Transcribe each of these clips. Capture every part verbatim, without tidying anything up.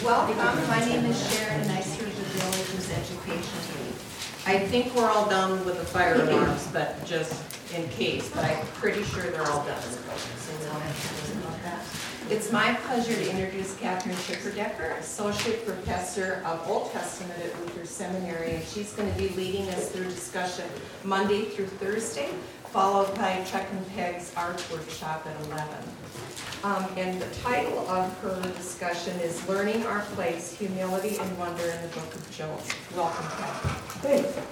Welcome. My name is Sharon, and I serve the Village's education lead. I think we're all done with the fire alarms, but just in case, but I'm pretty sure they're all done. So we don't have to worry about that. It's my pleasure to introduce Catherine Schifferdecker, Associate Professor of Old Testament at Luther Seminary, and she's going to be leading us through discussion Monday through Thursday, followed by Chuck and Peg's art workshop at eleven. Um, and the title of her discussion is Learning Our Place, Humility and Wonder in the Book of Job. Welcome, Peg. Thanks.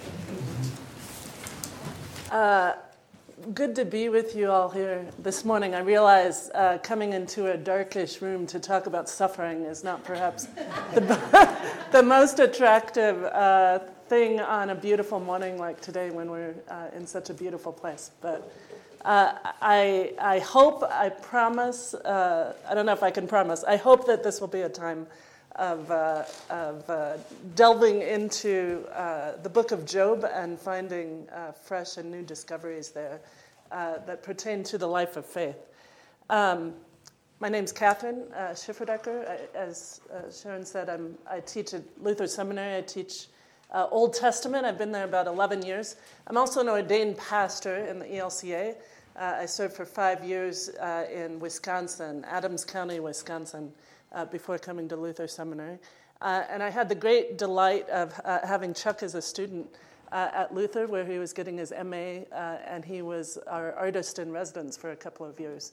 Uh, good to be with you all here this morning. I realize uh, coming into a darkish room to talk about suffering is not perhaps the, the most attractive uh, thing on a beautiful morning like today when we're uh, in such a beautiful place. But uh, I, I hope, I promise, uh, I don't know if I can promise, I hope that this will be a time of, uh, of uh, delving into uh, the book of Job and finding uh, fresh and new discoveries there uh, that pertain to the life of faith. Um, my name's Catherine uh, Schifferdecker. I, as uh, Sharon said, I'm, I teach at Luther Seminary. I teach uh, Old Testament. I've been there about eleven years. I'm also an ordained pastor in the E L C A. Uh, I served for five years uh, in Wisconsin, Adams County, Wisconsin, Uh, before coming to Luther Seminary. Uh, and I had the great delight of uh, having Chuck as a student uh, at Luther, where he was getting his M A, uh, and he was our artist in residence for a couple of years.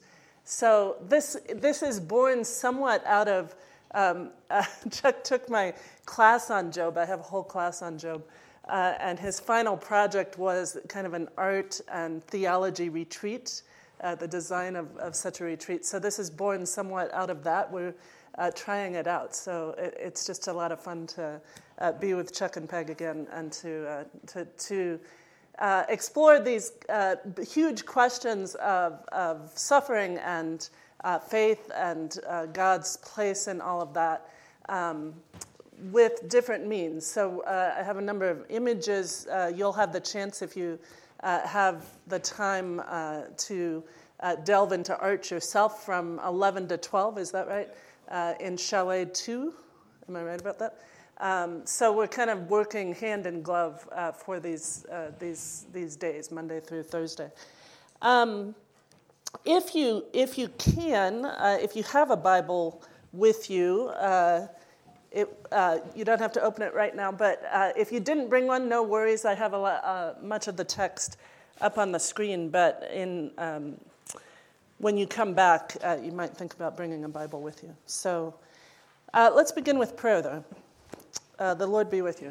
So this this is born somewhat out of, um, uh, Chuck took my class on Job. I have a whole class on Job. Uh, and his final project was kind of an art and theology retreat, uh, the design of, of such a retreat. So this is born somewhat out of that. We're Uh, trying it out. So it, it's just a lot of fun to uh, be with Chuck and Peg again and to uh, to, to uh, explore these uh, huge questions of, of suffering and uh, faith and uh, God's place in all of that um, with different means. So uh, I have a number of images. Uh, you'll have the chance, if you uh, have the time, uh, to uh, delve into art yourself from eleven to twelve. Is that right? Uh, in Chalet two, am I right about that? Um, so we're kind of working hand in glove uh, for these uh, these these days, Monday through Thursday. Um, if you if you can, uh, if you have a Bible with you, uh, it, uh, you don't have to open it right now. But uh, if you didn't bring one, no worries. I have a lot, uh, much of the text up on the screen, but in um, when you come back, uh, you might think about bringing a Bible with you. So uh, let's begin with prayer, though. Uh, the Lord be with you.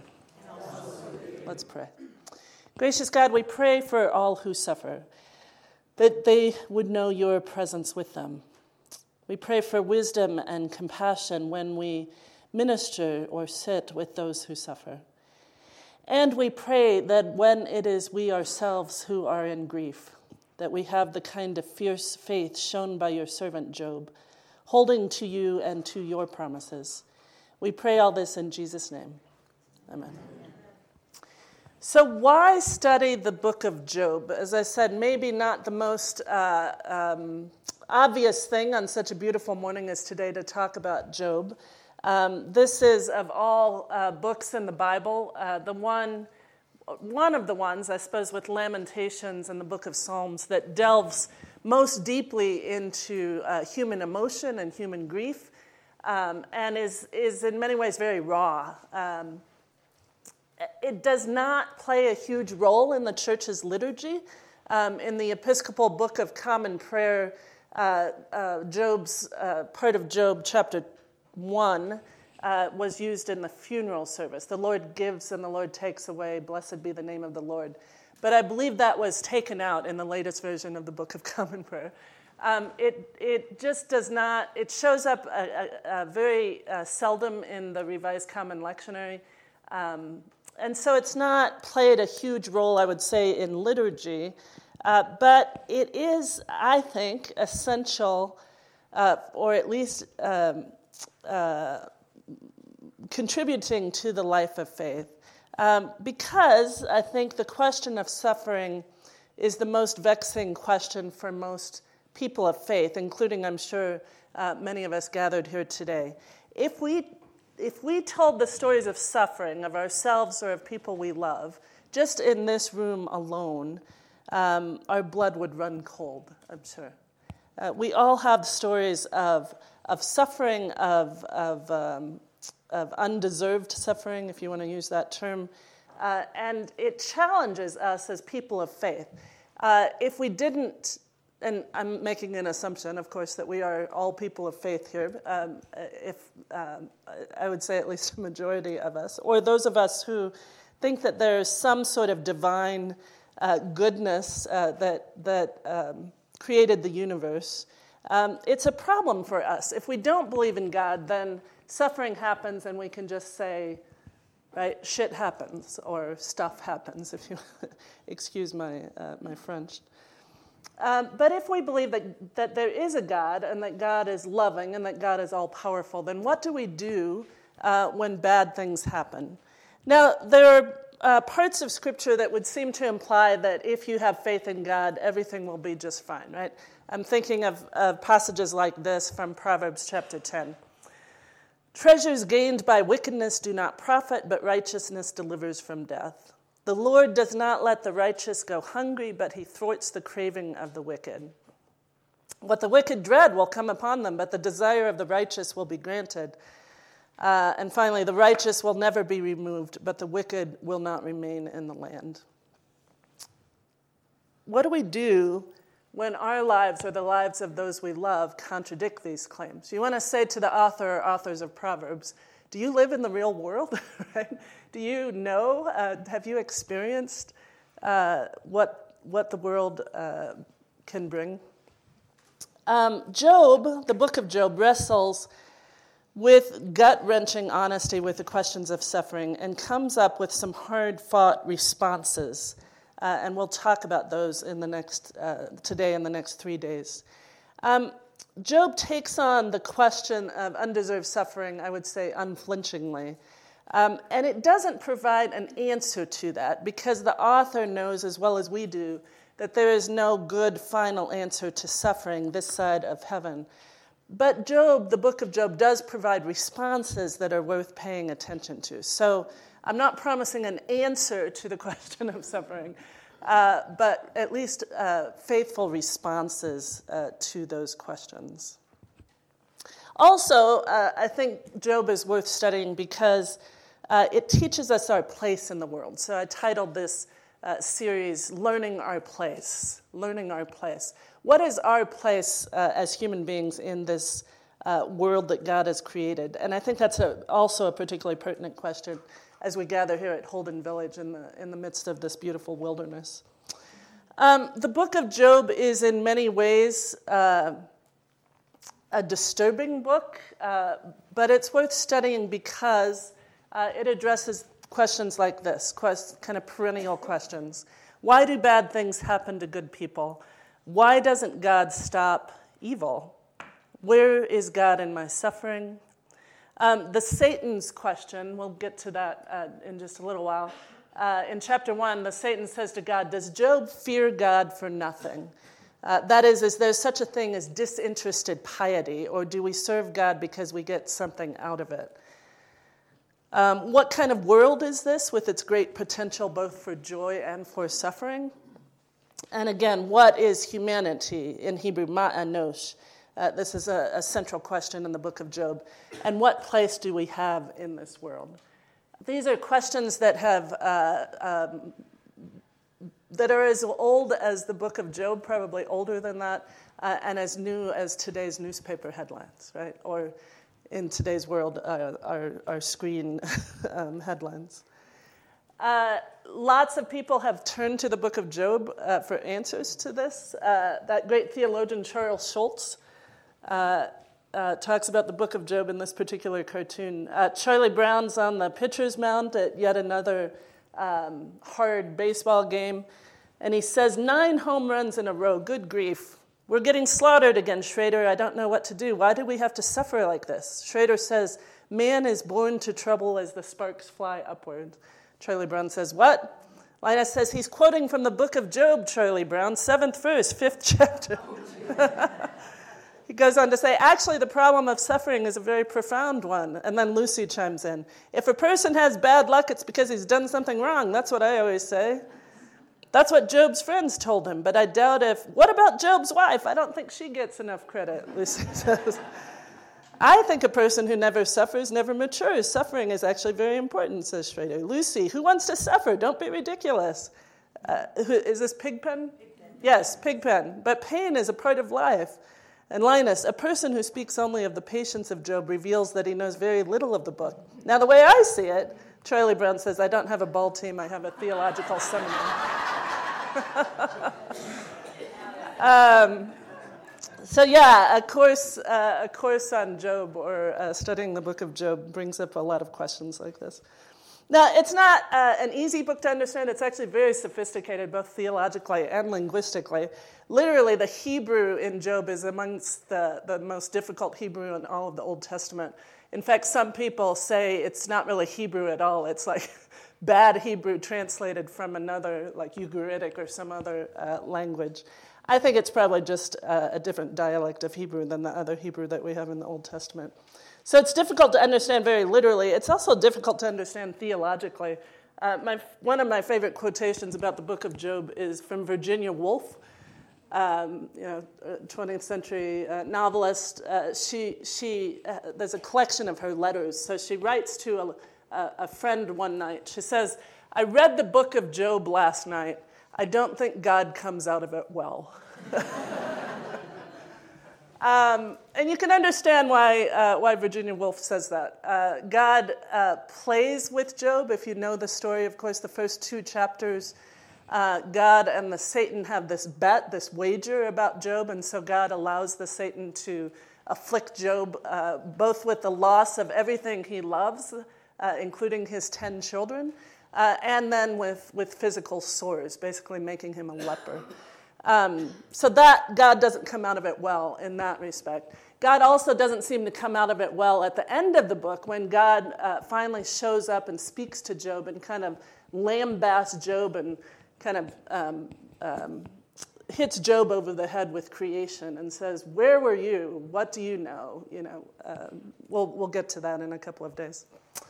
Let's pray. Gracious God, we pray for all who suffer, that they would know your presence with them. We pray for wisdom and compassion when we minister or sit with those who suffer. And we pray that when it is we ourselves who are in grief, that we have the kind of fierce faith shown by your servant Job, holding to you and to your promises. We pray all this in Jesus' name. Amen. So why study the book of Job? As I said, maybe not the most uh, um, obvious thing on such a beautiful morning as today to talk about Job. Um, this is, of all uh, books in the Bible, uh, the one... One of the ones, I suppose, with Lamentations and the book of Psalms that delves most deeply into uh, human emotion and human grief, um, and is, is in many ways very raw. Um, it does not play a huge role in the church's liturgy. Um, in the Episcopal Book of Common Prayer, uh, uh, Job's uh, part of Job, chapter one, Uh, was used in the funeral service. The Lord gives and the Lord takes away. Blessed be the name of the Lord. But I believe that was taken out in the latest version of the Book of Common Prayer. Um, it it just does not, it shows up a, a, a very uh, seldom in the Revised Common Lectionary. Um, and so it's not played a huge role, I would say, in liturgy. Uh, but it is, I think, essential, uh, or at least um, uh, contributing to the life of faith, um, because I think the question of suffering is the most vexing question for most people of faith, including, I'm sure, uh, many of us gathered here today. If we if we told the stories of suffering of ourselves or of people we love, just in this room alone, um, our blood would run cold, I'm sure. Uh, we all have stories of of suffering, of of, um, of undeserved suffering, if you want to use that term, uh, and it challenges us as people of faith. Uh, if we didn't, and I'm making an assumption, of course, that we are all people of faith here, um, if um, I would say at least a majority of us, or those of us who think that there's some sort of divine uh, goodness uh, that that um, created the universe. Um, it's a problem for us. If we don't believe in God, then suffering happens and we can just say, right, shit happens or stuff happens, if you excuse my uh, my French. Um, but if we believe that, that there is a God and that God is loving and that God is all-powerful, then what do we do uh, when bad things happen? Now, there are uh, parts of Scripture that would seem to imply that if you have faith in God, everything will be just fine, right? I'm thinking of, of passages like this from Proverbs chapter ten. Treasures gained by wickedness do not profit, but righteousness delivers from death. The Lord does not let the righteous go hungry, but he thwarts the craving of the wicked. What the wicked dread will come upon them, but the desire of the righteous will be granted. Uh, and finally, the righteous will never be removed, but the wicked will not remain in the land. What do we do when our lives or the lives of those we love contradict these claims? You want to say to the author or authors of Proverbs, do you live in the real world? Right? Do you know, uh, have you experienced uh, what, what the world uh, can bring? Um, Job, the book of Job, wrestles with gut-wrenching honesty with the questions of suffering and comes up with some hard-fought responses. Uh, and we'll talk about those in the next uh, today and the next three days. Um, Job takes on the question of undeserved suffering, I would say, unflinchingly. Um, and it doesn't provide an answer to that because the author knows as well as we do that there is no good final answer to suffering this side of heaven. But Job, the book of Job, does provide responses that are worth paying attention to. So I'm not promising an answer to the question of suffering, uh, but at least uh, faithful responses uh, to those questions. Also, uh, I think Job is worth studying because uh, it teaches us our place in the world. So I titled this uh, series, Learning Our Place, Learning Our Place. What is our place uh, as human beings in this uh, world that God has created? And I think that's a, also a particularly pertinent question as we gather here at Holden Village in the in the midst of this beautiful wilderness. Um, the book of Job is in many ways uh, a disturbing book, uh, but it's worth studying because uh, it addresses questions like this, quest, kind of perennial questions. Why do bad things happen to good people? Why doesn't God stop evil? Where is God in my suffering? Um, the Satan's question, we'll get to that uh, in just a little while. Uh, in chapter one, the Satan says to God, does Job fear God for nothing? Uh, that is, is there such a thing as disinterested piety, or do we serve God because we get something out of it? Um, what kind of world is this with its great potential both for joy and for suffering? And again, what is humanity? In Hebrew, ma'anosh. Uh, this is a, a central question in the book of Job. And what place do we have in this world? These are questions that have uh, um, that are as old as the book of Job, probably older than that, uh, and as new as today's newspaper headlines, right? Or in today's world, uh, our, our screen um, headlines. Uh, lots of people have turned to the book of Job uh, for answers to this. Uh, that great theologian Charles Schultz uh, uh, talks about the book of Job in this particular cartoon. Uh, Charlie Brown's on the pitcher's mound at yet another um, hard baseball game, and he says, nine home runs in a row, good grief. We're getting slaughtered again, Schrader. I don't know what to do. Why do we have to suffer like this? Schrader says, man is born to trouble as the sparks fly upward. Charlie Brown says, what? Linus says, he's quoting from the book of Job, Charlie Brown, seventh verse, fifth chapter. he goes on to say, actually, the problem of suffering is a very profound one. And then Lucy chimes in. If a person has bad luck, it's because he's done something wrong. That's what I always say. That's what Job's friends told him. But I doubt if, what about Job's wife? I don't think she gets enough credit, Lucy says. I think a person who never suffers never matures. Suffering is actually very important, says Schrader. Lucy, who wants to suffer? Don't be ridiculous. Uh, who, is this Pigpen? Pigpen? Yes, Pigpen. But pain is a part of life. And Linus, a person who speaks only of the patience of Job reveals that he knows very little of the book. Now, the way I see it, Charlie Brown says, I don't have a ball team, I have a theological seminar. um, So yeah, a course, uh, a course on Job or uh, studying the book of Job brings up a lot of questions like this. Now, it's not uh, an easy book to understand. It's actually very sophisticated, both theologically and linguistically. Literally, the Hebrew in Job is amongst the, the most difficult Hebrew in all of the Old Testament. In fact, some people say it's not really Hebrew at all. It's like bad Hebrew translated from another, like Ugaritic or some other uh, language. I think it's probably just uh, a different dialect of Hebrew than the other Hebrew that we have in the Old Testament. So it's difficult to understand very literally. It's also difficult to understand theologically. Uh, my, one of my favorite quotations about the book of Job is from Virginia Woolf, um, you know, twentieth century uh, novelist. Uh, she, she, uh, there's a collection of her letters. So she writes to a, a friend one night. She says, I read the book of Job last night. I don't think God comes out of it well. um, and you can understand why uh, why Virginia Woolf says that. Uh, God uh, plays with Job. If you know the story, of course, the first two chapters, uh, God and the Satan have this bet, this wager about Job, and so God allows the Satan to afflict Job uh, both with the loss of everything he loves, uh, including his ten children, Uh, and then with, with physical sores, basically making him a leper. Um, so that, God doesn't come out of it well in that respect. God also doesn't seem to come out of it well at the end of the book when God uh, finally shows up and speaks to Job and kind of lambasts Job and kind of um, um, hits Job over the head with creation and says, where were you? What do you know? You know, uh, we'll, we'll get to that in a couple of days.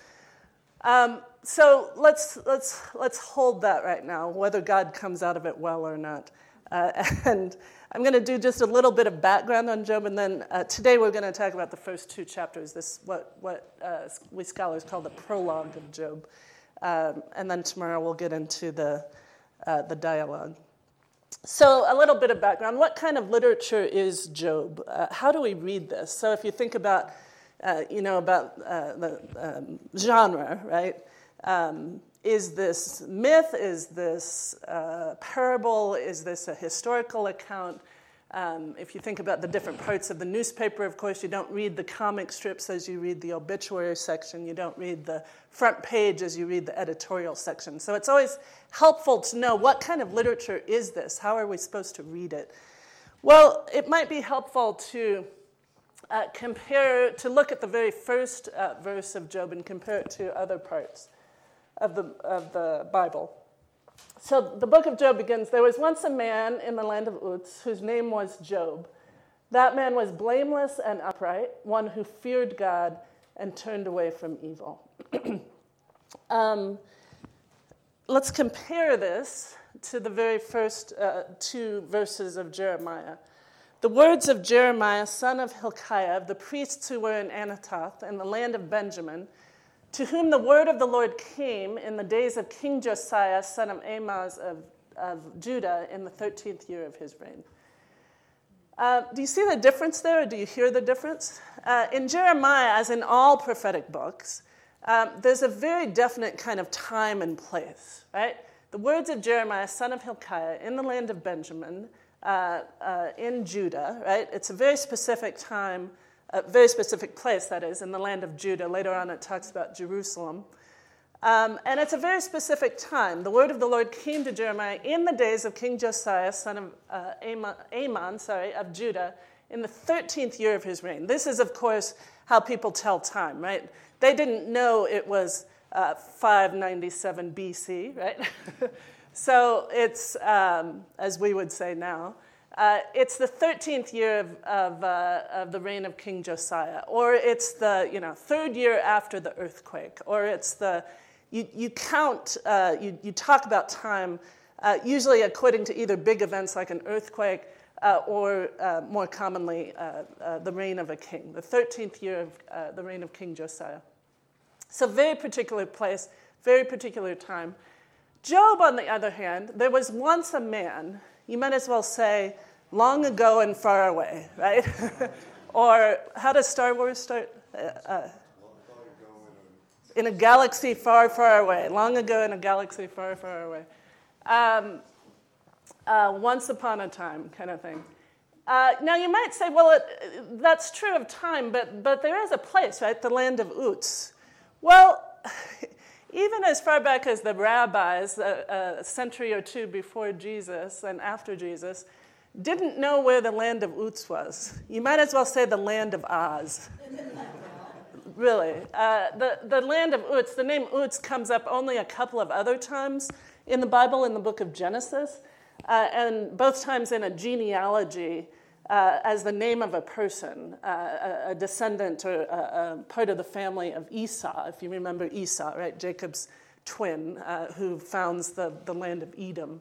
Um, so let's let's let's hold that right now, whether God comes out of it well or not. Uh, and I'm going to do just a little bit of background on Job, and then uh, today we're going to talk about the first two chapters. This what what uh, we scholars call the prologue of Job, um, and then tomorrow we'll get into the uh, the dialogue. So a little bit of background: what kind of literature is Job? Uh, how do we read this? So if you think about Uh, you know, about uh, the um, genre, right? Um, is this myth? Is this uh, parable? Is this a historical account? Um, if you think about the different parts of the newspaper, of course, you don't read the comic strips as you read the obituary section. You don't read the front page as you read the editorial section. So it's always helpful to know what kind of literature is this? How are we supposed to read it? Well, it might be helpful to Uh, compare, to look at the very first uh, verse of Job and compare it to other parts of the of the Bible. So the book of Job begins, there was once a man in the land of Uz whose name was Job. That man was blameless and upright, one who feared God and turned away from evil. um, let's compare this to the very first uh, two verses of Jeremiah. The words of Jeremiah, son of Hilkiah, of the priests who were in Anathoth in the land of Benjamin, to whom the word of the Lord came in the days of King Josiah, son of Amoz of, of Judah, in the thirteenth year of his reign. Uh, do you see the difference there, or do you hear the difference? Uh, in Jeremiah, as in all prophetic books, um, there's a very definite kind of time and place, right? The words of Jeremiah, son of Hilkiah, in the land of Benjamin, Uh, uh, in Judah, right? It's a very specific time, a very specific place, that is, in the land of Judah. Later on it talks about Jerusalem. Um, and it's a very specific time. The word of the Lord came to Jeremiah in the days of King Josiah, son of uh, Amon, Amon sorry, of Judah, in the thirteenth year of his reign. This is, of course, how people tell time, right? They didn't know it was uh, five ninety-seven B C, right? So it's, um, as we would say now, Uh, it's the thirteenth year of, of, uh, of the reign of King Josiah, or it's the you know third year after the earthquake, or it's the you you count uh, you you talk about time uh, usually according to either big events like an earthquake uh, or uh, more commonly uh, uh, the reign of a king, the thirteenth year of uh, the reign of King Josiah. So very particular place, very particular time. Job, on the other hand, there was once a man. You might as well say, long ago and far away, right? Or how does Star Wars start? Uh, uh, in a galaxy far, far away. Long ago in a galaxy far, far away. Um, uh, once upon a time kind of thing. Uh, now you might say, well, it, that's true of time, but, but there is a place, right? The land of Uz. Well, even as far back as the rabbis, a, a century or two before Jesus and after Jesus, didn't know where the land of Uz was. You might as well say the land of Oz. Really. Uh, the, the land of Uz, the name Uz comes up only a couple of other times in the Bible, in the book of Genesis, uh, and both times in a genealogy uh, as the name of a person, uh, a, a descendant or a, a part of the family of Esau, if you remember Esau, right, Jacob's twin, uh, who founds the, the land of Edom.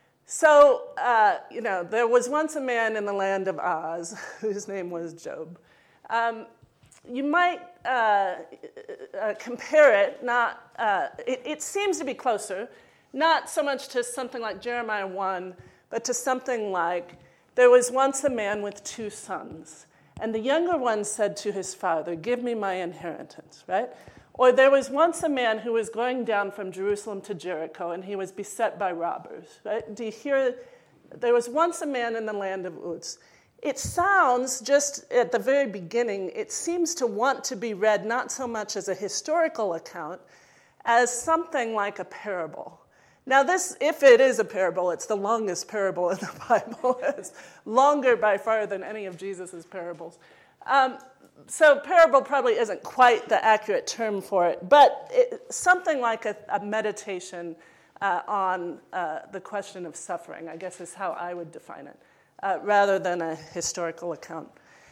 So, uh, you know, there was once a man in the land of Oz whose name was Job. Um, you might uh, uh, compare it, not, uh, it, it seems to be closer, not so much to something like Jeremiah one, but to something like, there was once a man with two sons, and the younger one said to his father, give me my inheritance, right? Or there was once a man who was going down from Jerusalem to Jericho, and he was beset by robbers, right? Do you hear? There was once a man in the land of Uz. It sounds, just at the very beginning, it seems to want to be read not so much as a historical account as something like a parable. Now this, if it is a parable, it's the longest parable in the Bible. It's longer by far than any of Jesus' parables. Um, so parable probably isn't quite the accurate term for it, but it, something like a, a meditation uh, on uh, the question of suffering, I guess is how I would define it, uh, rather than a historical account.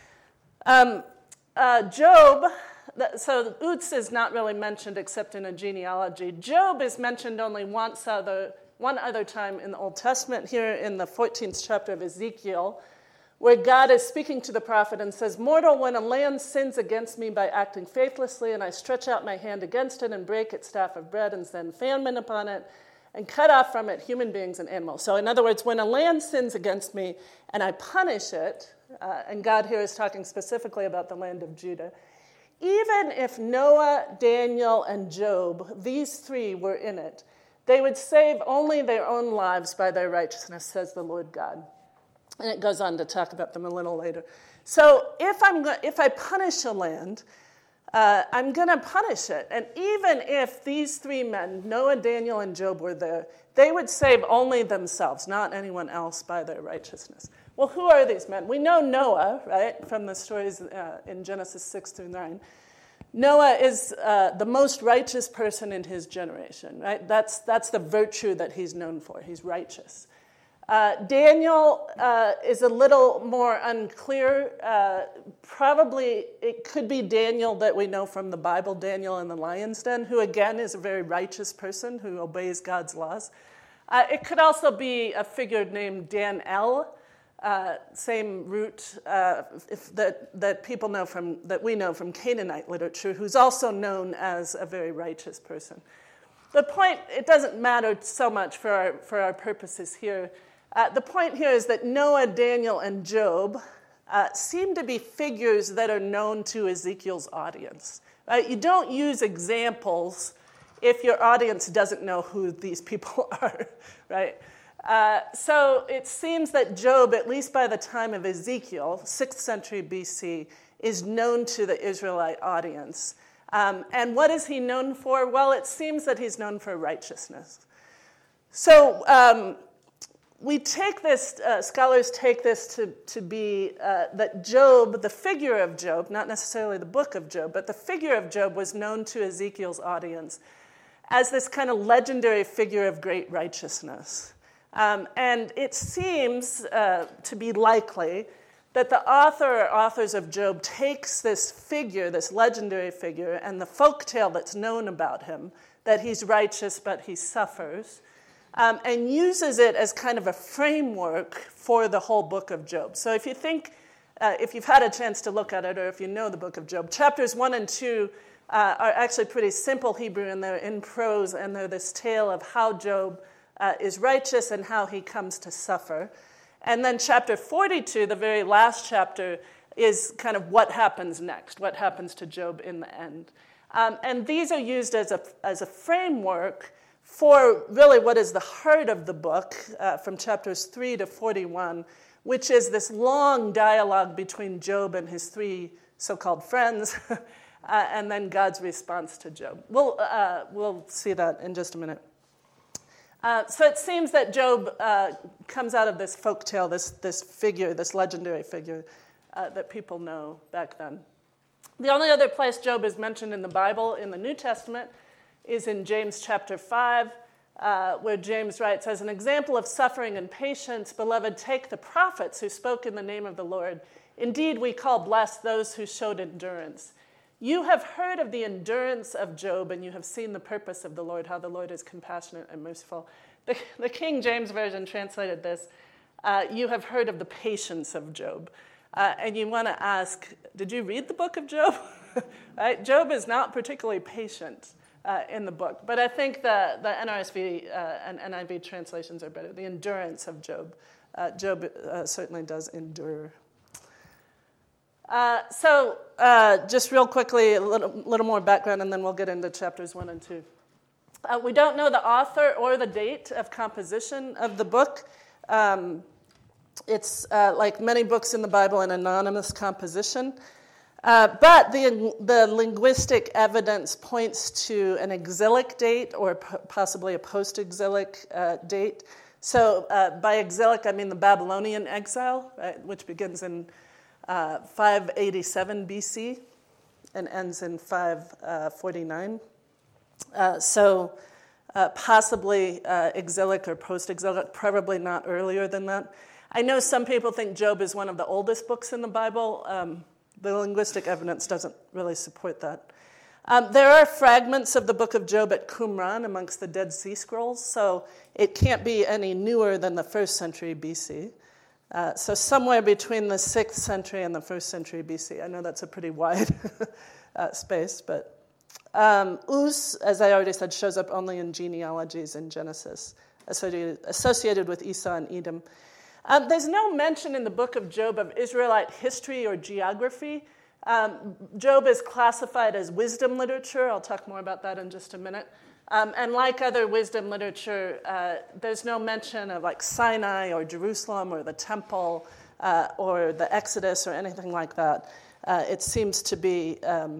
Um, uh, Job, so Uz is not really mentioned except in a genealogy. Job is mentioned only once other, one other time in the Old Testament, here in the fourteenth chapter of Ezekiel, where God is speaking to the prophet and says, mortal, when a land sins against me by acting faithlessly, and I stretch out my hand against it and break its staff of bread and send famine upon it, and cut off from it human beings and animals. So in other words, when a land sins against me and I punish it, uh, and God here is talking specifically about the land of Judah, even if Noah, Daniel, and Job, these three were in it, they would save only their own lives by their righteousness, says the Lord God. And it goes on to talk about them a little later. So if I'm go- if I punish a land, uh, I'm going to punish it. And even if these three men, Noah, Daniel, and Job, were there, they would save only themselves, not anyone else, by their righteousness. Well, who are these men? We know Noah, right, from the stories uh, in Genesis six through nine. Noah is uh, the most righteous person in his generation, right? That's, that's the virtue that he's known for. He's righteous. Uh, Daniel uh, is a little more unclear. Uh, probably it could be Daniel that we know from the Bible, Daniel in the lion's den, who again is a very righteous person who obeys God's laws. Uh, it could also be a figure named Dan-el, uh, same root uh, if that that people know from that we know from Canaanite literature, who's also known as a very righteous person. The point, it doesn't matter so much for our for our purposes here. Uh, the point here is that Noah, Daniel, and Job uh, seem to be figures that are known to Ezekiel's audience. Right? You don't use examples if your audience doesn't know who these people are, right? Uh, so it seems that Job, at least by the time of Ezekiel, sixth century B C, is known to the Israelite audience. Um, and what is he known for? Well, it seems that he's known for righteousness. So um, we take this, uh, scholars take this to, to be uh, that Job, the figure of Job, not necessarily the book of Job, but the figure of Job was known to Ezekiel's audience as this kind of legendary figure of great righteousness. Um, and it seems uh, to be likely that the author or authors of Job takes this figure, this legendary figure, and the folk tale that's known about him, that he's righteous but he suffers, um, and uses it as kind of a framework for the whole book of Job. So if you think, uh, if you've had a chance to look at it, or if you know the book of Job, chapters one and two uh, are actually pretty simple Hebrew, and they're in prose, and they're this tale of how Job uh, is righteous and how he comes to suffer. And then chapter forty-two, the very last chapter, is kind of what happens next, what happens to Job in the end. Um, and these are used as a, as a framework for really what is the heart of the book, uh, from chapters three to forty-one, which is this long dialogue between Job and his three so-called friends, uh, and then God's response to Job. We'll, uh, we'll see that in just a minute. Uh, so it seems that Job uh, comes out of this folk tale, this, this figure, this legendary figure uh, that people know back then. The only other place Job is mentioned in the Bible, in the New Testament, is in James chapter five, uh, where James writes, "As an example of suffering and patience, beloved, take the prophets who spoke in the name of the Lord. Indeed, we call blessed those who showed endurance. You have heard of the endurance of Job, and you have seen the purpose of the Lord, how the Lord is compassionate and merciful." The, the King James Version translated this, uh, "You have heard of the patience of Job." Uh, and you want to ask, did you read the book of Job? Right? Job is not particularly patient uh, in the book, but I think the, the N R S V uh, and N I V translations are better. The endurance of Job. Uh, Job uh, certainly does endure. Uh, so uh, just real quickly, a little, little more background, and then we'll get into chapters one and two. Uh, we don't know the author or the date of composition of the book. Um, it's, uh, like many books in the Bible, an anonymous composition. Uh, but the, the linguistic evidence points to an exilic date, or p- possibly a post-exilic uh, date. So uh, by exilic, I mean the Babylonian exile, right, which begins in Uh, five eighty-seven B C and ends in five forty-nine. Uh, so uh, possibly uh, exilic or post-exilic, probably not earlier than that. I know some people think Job is one of the oldest books in the Bible. Um, the linguistic evidence doesn't really support that. Um, there are fragments of the book of Job at Qumran amongst the Dead Sea Scrolls, so it can't be any newer than the first century B C. Uh, so somewhere between the sixth century and the first century B C. I know that's a pretty wide uh, space, but um, Uz, as I already said, shows up only in genealogies in Genesis, associated, associated with Esau and Edom. Um, there's no mention in the book of Job of Israelite history or geography. Um, Job is classified as wisdom literature. I'll talk more about that in just a minute. Um, and like other wisdom literature, uh, there's no mention of like Sinai or Jerusalem or the temple uh, or the Exodus or anything like that. Uh, it seems to be um,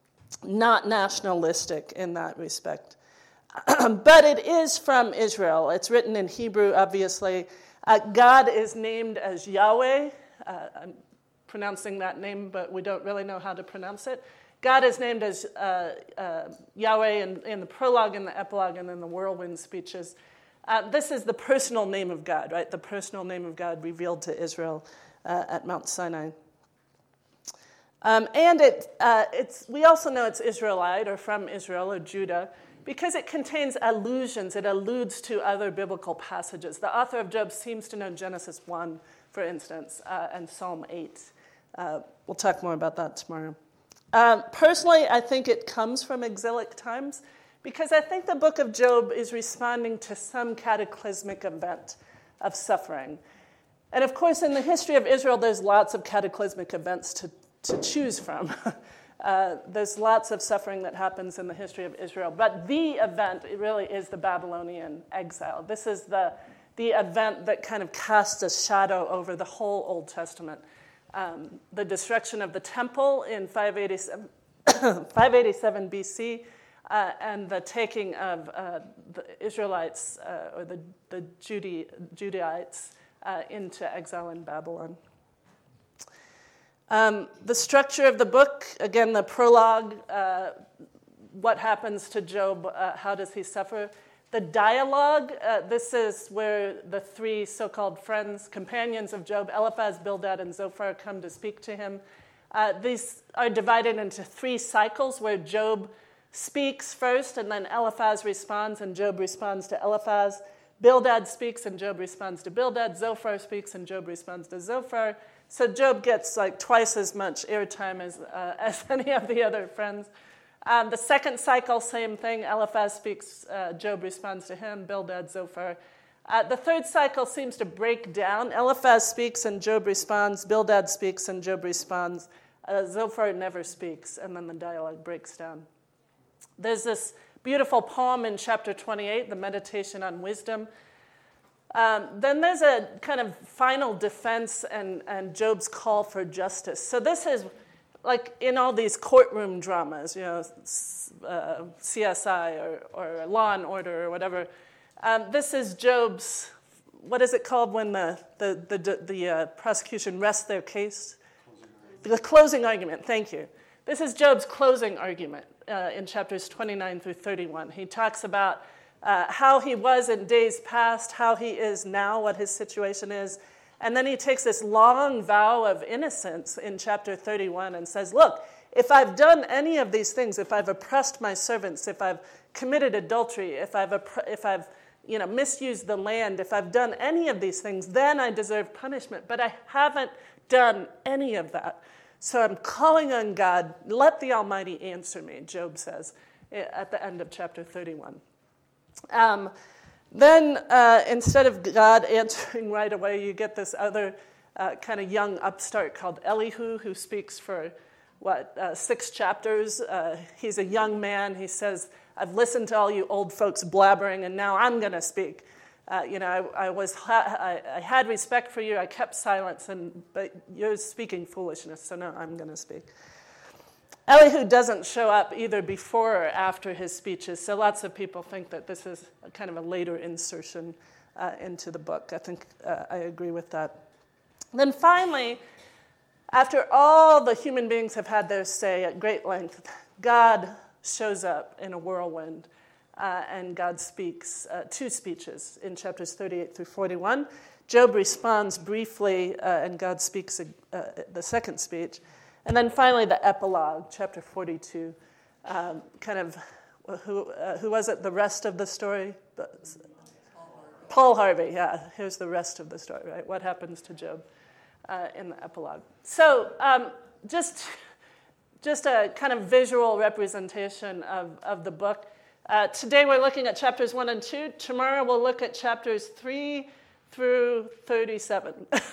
not nationalistic in that respect. But it is from Israel. It's written in Hebrew, obviously. Uh, God is named as Yahweh. Uh, I'm pronouncing that name, but we don't really know how to pronounce it. God is named as uh, uh, Yahweh in, in the prologue, in the epilogue, and in the whirlwind speeches. Uh, this is the personal name of God, right? The personal name of God revealed to Israel uh, at Mount Sinai. Um, and it, uh, it's, we also know it's Israelite, or from Israel, or Judah, because it contains allusions. It alludes to other biblical passages. The author of Job seems to know Genesis one, for instance, uh, and Psalm eight. Uh, we'll talk more about that tomorrow. Um, personally, I think it comes from exilic times because I think the book of Job is responding to some cataclysmic event of suffering. And of course, in the history of Israel, there's lots of cataclysmic events to, to choose from. uh, there's lots of suffering that happens in the history of Israel. But the event it really is the Babylonian exile. This is the, the event that kind of casts a shadow over the whole Old Testament. Um, the destruction of the temple in five eighty-seven, five eighty-seven B C, uh, and the taking of uh, the Israelites, uh, or the, the Judea, Judaites, uh, into exile in Babylon. Um, the structure of the book, again, the prologue, uh, what happens to Job, uh, how does he suffer? The dialogue, uh, this is where the three so-called friends, companions of Job, Eliphaz, Bildad, and Zophar, come to speak to him. Uh, these are divided into three cycles where Job speaks first, and then Eliphaz responds, and Job responds to Eliphaz. Bildad speaks, and Job responds to Bildad. Zophar speaks, and Job responds to Zophar. So Job gets like twice as much airtime as, uh, as any of the other friends. Um, the second cycle, same thing. Eliphaz speaks, uh, Job responds to him, Bildad, Zophar. Uh, the third cycle seems to break down. Eliphaz speaks, and Job responds. Bildad speaks, and Job responds. Uh, Zophar never speaks, and then the dialogue breaks down. There's this beautiful poem in chapter twenty-eight, the Meditation on Wisdom. Um, then there's a kind of final defense and, and Job's call for justice. So this is like in all these courtroom dramas, you know, uh, C S I or, or Law and Order or whatever. Um, this is Job's, what is it called when the, the, the, the, the uh, prosecution rests their case? The closing argument, thank you. This is Job's closing argument uh, in chapters twenty-nine through thirty-one. He talks about uh, how he was in days past, how he is now, what his situation is. And then he takes this long vow of innocence in chapter thirty-one and says, look, if I've done any of these things, if I've oppressed my servants, if I've committed adultery, if I've, if I've you know, misused the land, if I've done any of these things, then I deserve punishment. But I haven't done any of that. So I'm calling on God, let the Almighty answer me, Job says at the end of chapter thirty-one. Um, then uh, instead of God answering right away, you get this other uh, kind of young upstart called Elihu who speaks for, what, uh, six chapters. Uh, he's a young man. He says, I've listened to all you old folks blabbering, and now I'm going to speak. Uh, you know, I, I was I, I had respect for you. I kept silence, and but you're speaking foolishness, so no, I'm going to speak. Elihu doesn't show up either before or after his speeches, so lots of people think that this is a kind of a later insertion uh, into the book. I think uh, I agree with that. Then finally, after all the human beings have had their say at great length, God shows up in a whirlwind. Uh, and God speaks uh, two speeches in chapters thirty-eight through forty-one. Job responds briefly, uh, and God speaks uh, the second speech. And then finally, the epilogue, chapter forty-two. Um, kind of, who uh, who was it, the rest of the story? The, Paul Harvey, yeah. Here's the rest of the story, right? What happens to Job uh, in the epilogue. So um, just, just a kind of visual representation of, of the book. Uh, today we're looking at chapters one and two. Tomorrow we'll look at chapters three through thirty-seven.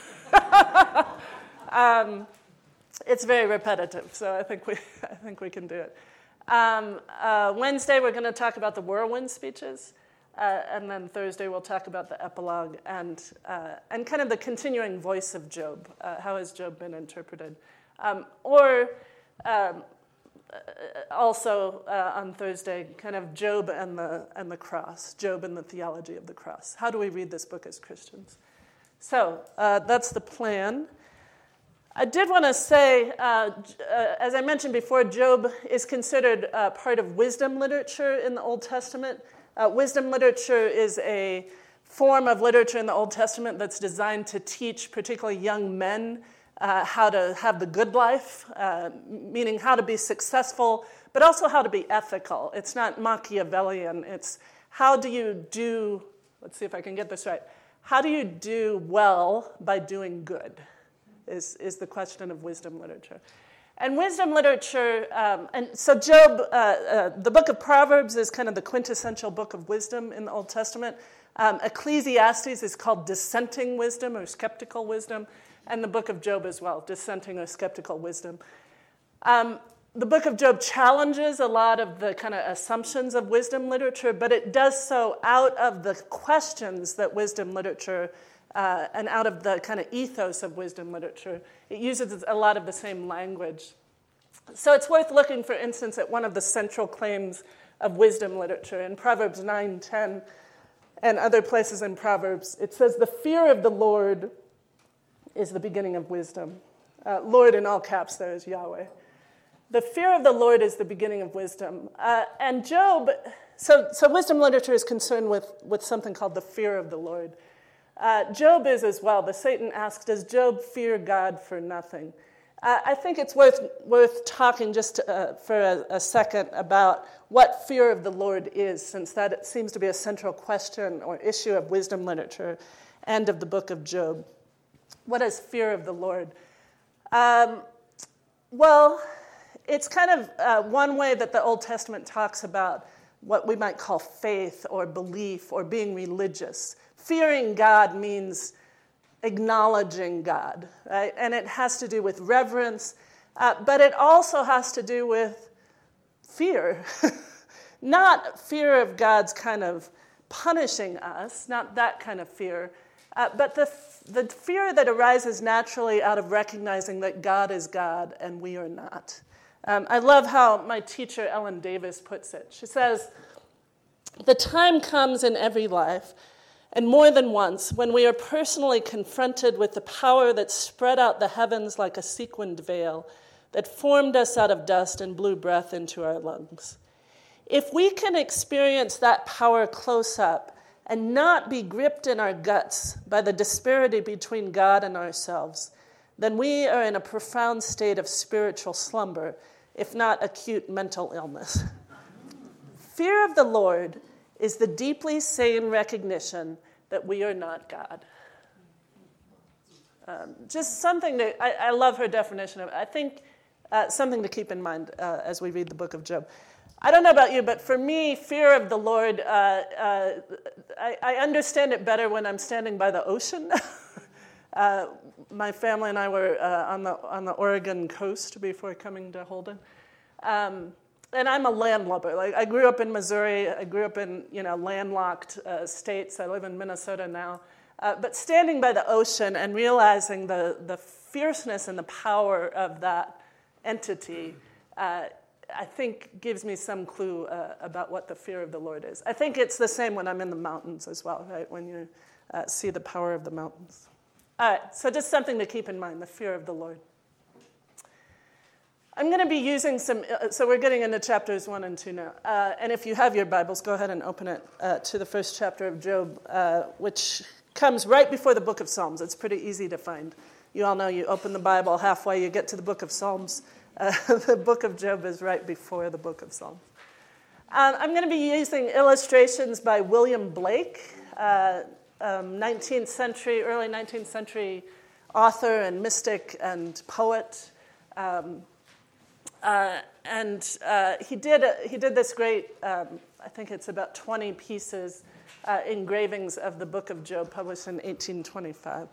um, it's very repetitive, so I think we I think we can do it. Um, uh, Wednesday we're going to talk about the whirlwind speeches, uh, and then Thursday we'll talk about the epilogue and uh, and kind of the continuing voice of Job. Uh, how has Job been interpreted? Um, or um, Also uh, on Thursday, kind of Job and the and the cross, Job and the theology of the cross. How do we read this book as Christians? So uh, that's the plan. I did want to say, uh, uh, as I mentioned before, Job is considered uh, part of wisdom literature in the Old Testament. Uh, wisdom literature is a form of literature in the Old Testament that's designed to teach particularly young men Uh, how to have the good life, uh, meaning how to be successful, but also how to be ethical. It's not Machiavellian. It's how do you do, let's see if I can get this right, how do you do well by doing good is, is the question of wisdom literature. And wisdom literature, um, and so Job, uh, uh, the book of Proverbs is kind of the quintessential book of wisdom in the Old Testament. Um, Ecclesiastes is called dissenting wisdom or skeptical wisdom. And the book of Job as well, dissenting or skeptical wisdom. Um, the book of Job challenges a lot of the kind of assumptions of wisdom literature, but it does so out of the questions that wisdom literature uh, and out of the kind of ethos of wisdom literature. It uses a lot of the same language. So it's worth looking, for instance, at one of the central claims of wisdom literature. In Proverbs nine ten and other places in Proverbs, it says, "The fear of the Lord is the beginning of wisdom." Uh, Lord in all caps there is Yahweh. The fear of the Lord is the beginning of wisdom. Uh, and Job so, so wisdom literature is concerned with, with something called the fear of the Lord. Uh, Job is as well. The Satan asks, does Job fear God for nothing? Uh, I think it's worth worth talking just uh, for a, a second about what fear of the Lord is, since that seems to be a central question or issue of wisdom literature and of the book of Job. What is fear of the Lord? Um, well, it's kind of uh, one way that the Old Testament talks about what we might call faith or belief or being religious. Fearing God means acknowledging God, right? And it has to do with reverence, uh, but it also has to do with fear. Not fear of God's kind of punishing us, not that kind of fear, uh, but the, the fear that arises naturally out of recognizing that God is God and we are not. Um, I love how my teacher, Ellen Davis, puts it. She says, the time comes in every life, and more than once, when we are personally confronted with the power that spread out the heavens like a sequined veil, that formed us out of dust and blew breath into our lungs. If we can experience that power close up and not be gripped in our guts by the disparity between God and ourselves, then we are in a profound state of spiritual slumber, if not acute mental illness. Fear of the Lord is the deeply sane recognition that we are not God. Um, just something to, I, I love her definition of it. I think uh, something to keep in mind uh, as we read the book of Job. I don't know about you, but for me, fear of the Lord, uh, uh, I, I understand it better when I'm standing by the ocean. uh, my family and I were uh, on the on the Oregon coast before coming to Holden. Um, And I'm a landlubber. Like, I grew up in Missouri. I grew up in, you know, landlocked uh, states. I live in Minnesota now. Uh, but standing by the ocean and realizing the, the fierceness and the power of that entity, uh, I think gives me some clue uh, about what the fear of the Lord is. I think it's the same when I'm in the mountains as well, right? When you uh, see the power of the mountains. All right, so just something to keep in mind, the fear of the Lord. I'm going to be using some, uh, so we're getting into chapters one and two now. Uh, and if you have your Bibles, go ahead and open it uh, to the first chapter of Job, uh, which comes right before the book of Psalms. It's pretty easy to find. You all know you open the Bible halfway, you get to the book of Psalms. Uh, the book of Job is right before the book of Psalms. Um, I'm going to be using illustrations by William Blake, uh, um, nineteenth century, early nineteenth century author and mystic and poet. Um, Uh, and uh, he did a, he did this great, um, I think it's about twenty pieces, uh, engravings of the book of Job, published in eighteen twenty-five.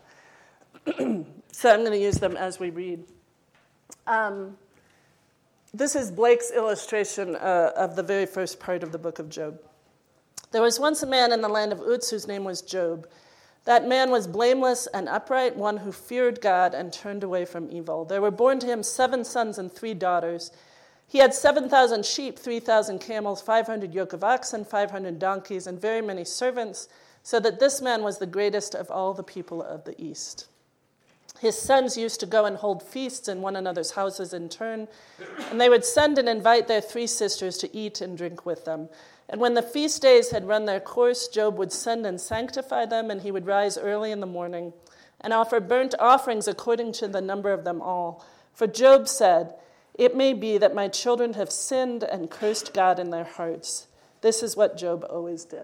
So I'm going to use them as we read. Um, this is Blake's illustration uh, of the very first part of the book of Job. There was once a man in the land of Uz whose name was Job. That man was blameless and upright, one who feared God and turned away from evil. There were born to him seven sons and three daughters. He had seven thousand sheep, three thousand camels, five hundred yoke of oxen, five hundred donkeys, and very many servants, so that this man was the greatest of all the people of the East. His sons used to go and hold feasts in one another's houses in turn, and they would send and invite their three sisters to eat and drink with them. And when the feast days had run their course, Job would send and sanctify them, and he would rise early in the morning and offer burnt offerings according to the number of them all. For Job said, "It may be that my children have sinned and cursed God in their hearts." This is what Job always did.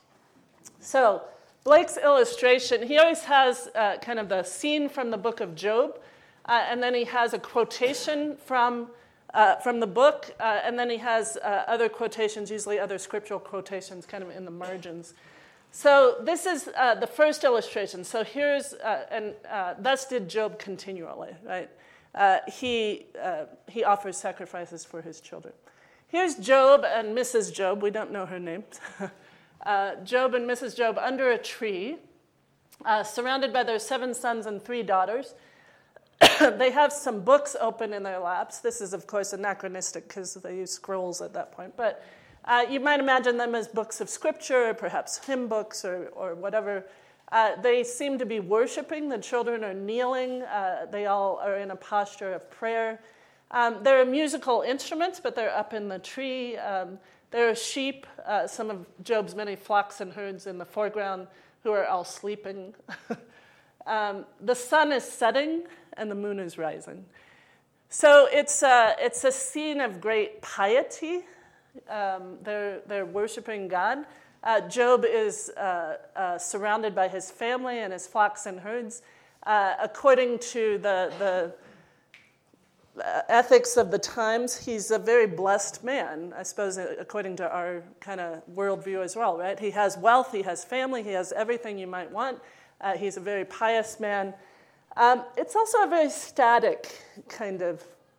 So Blake's illustration, he always has uh, kind of the scene from the book of Job, uh, and then he has a quotation from Uh, from the book, uh, and then he has uh, other quotations, usually other scriptural quotations, kind of in the margins. So this is uh, the first illustration. So here's, uh, and uh, thus did Job continually, right? Uh, he uh, he offers sacrifices for his children. Here's Job and Missus Job. We don't know her name. uh, Job and Missus Job under a tree, uh, surrounded by their seven sons and three daughters. They have some books open in their laps. This is, of course, anachronistic because they use scrolls at that point. But uh, you might imagine them as books of scripture, or perhaps hymn books, or, or whatever. Uh, they seem to be worshiping. The children are kneeling. Uh, they all are in a posture of prayer. Um, there are musical instruments, but they're up in the tree. Um, There are sheep, uh, some of Job's many flocks and herds in the foreground who are all sleeping. um, the sun is setting and the moon is rising. So it's a, it's a scene of great piety. Um, they're, they're worshiping God. Uh, Job is uh, uh, surrounded by his family and his flocks and herds. Uh, according to the, the ethics of the times, he's a very blessed man, I suppose, according to our kind of worldview as well, right? He has wealth, he has family, he has everything you might want. Uh, he's a very pious man. Um, it's also a very static kind of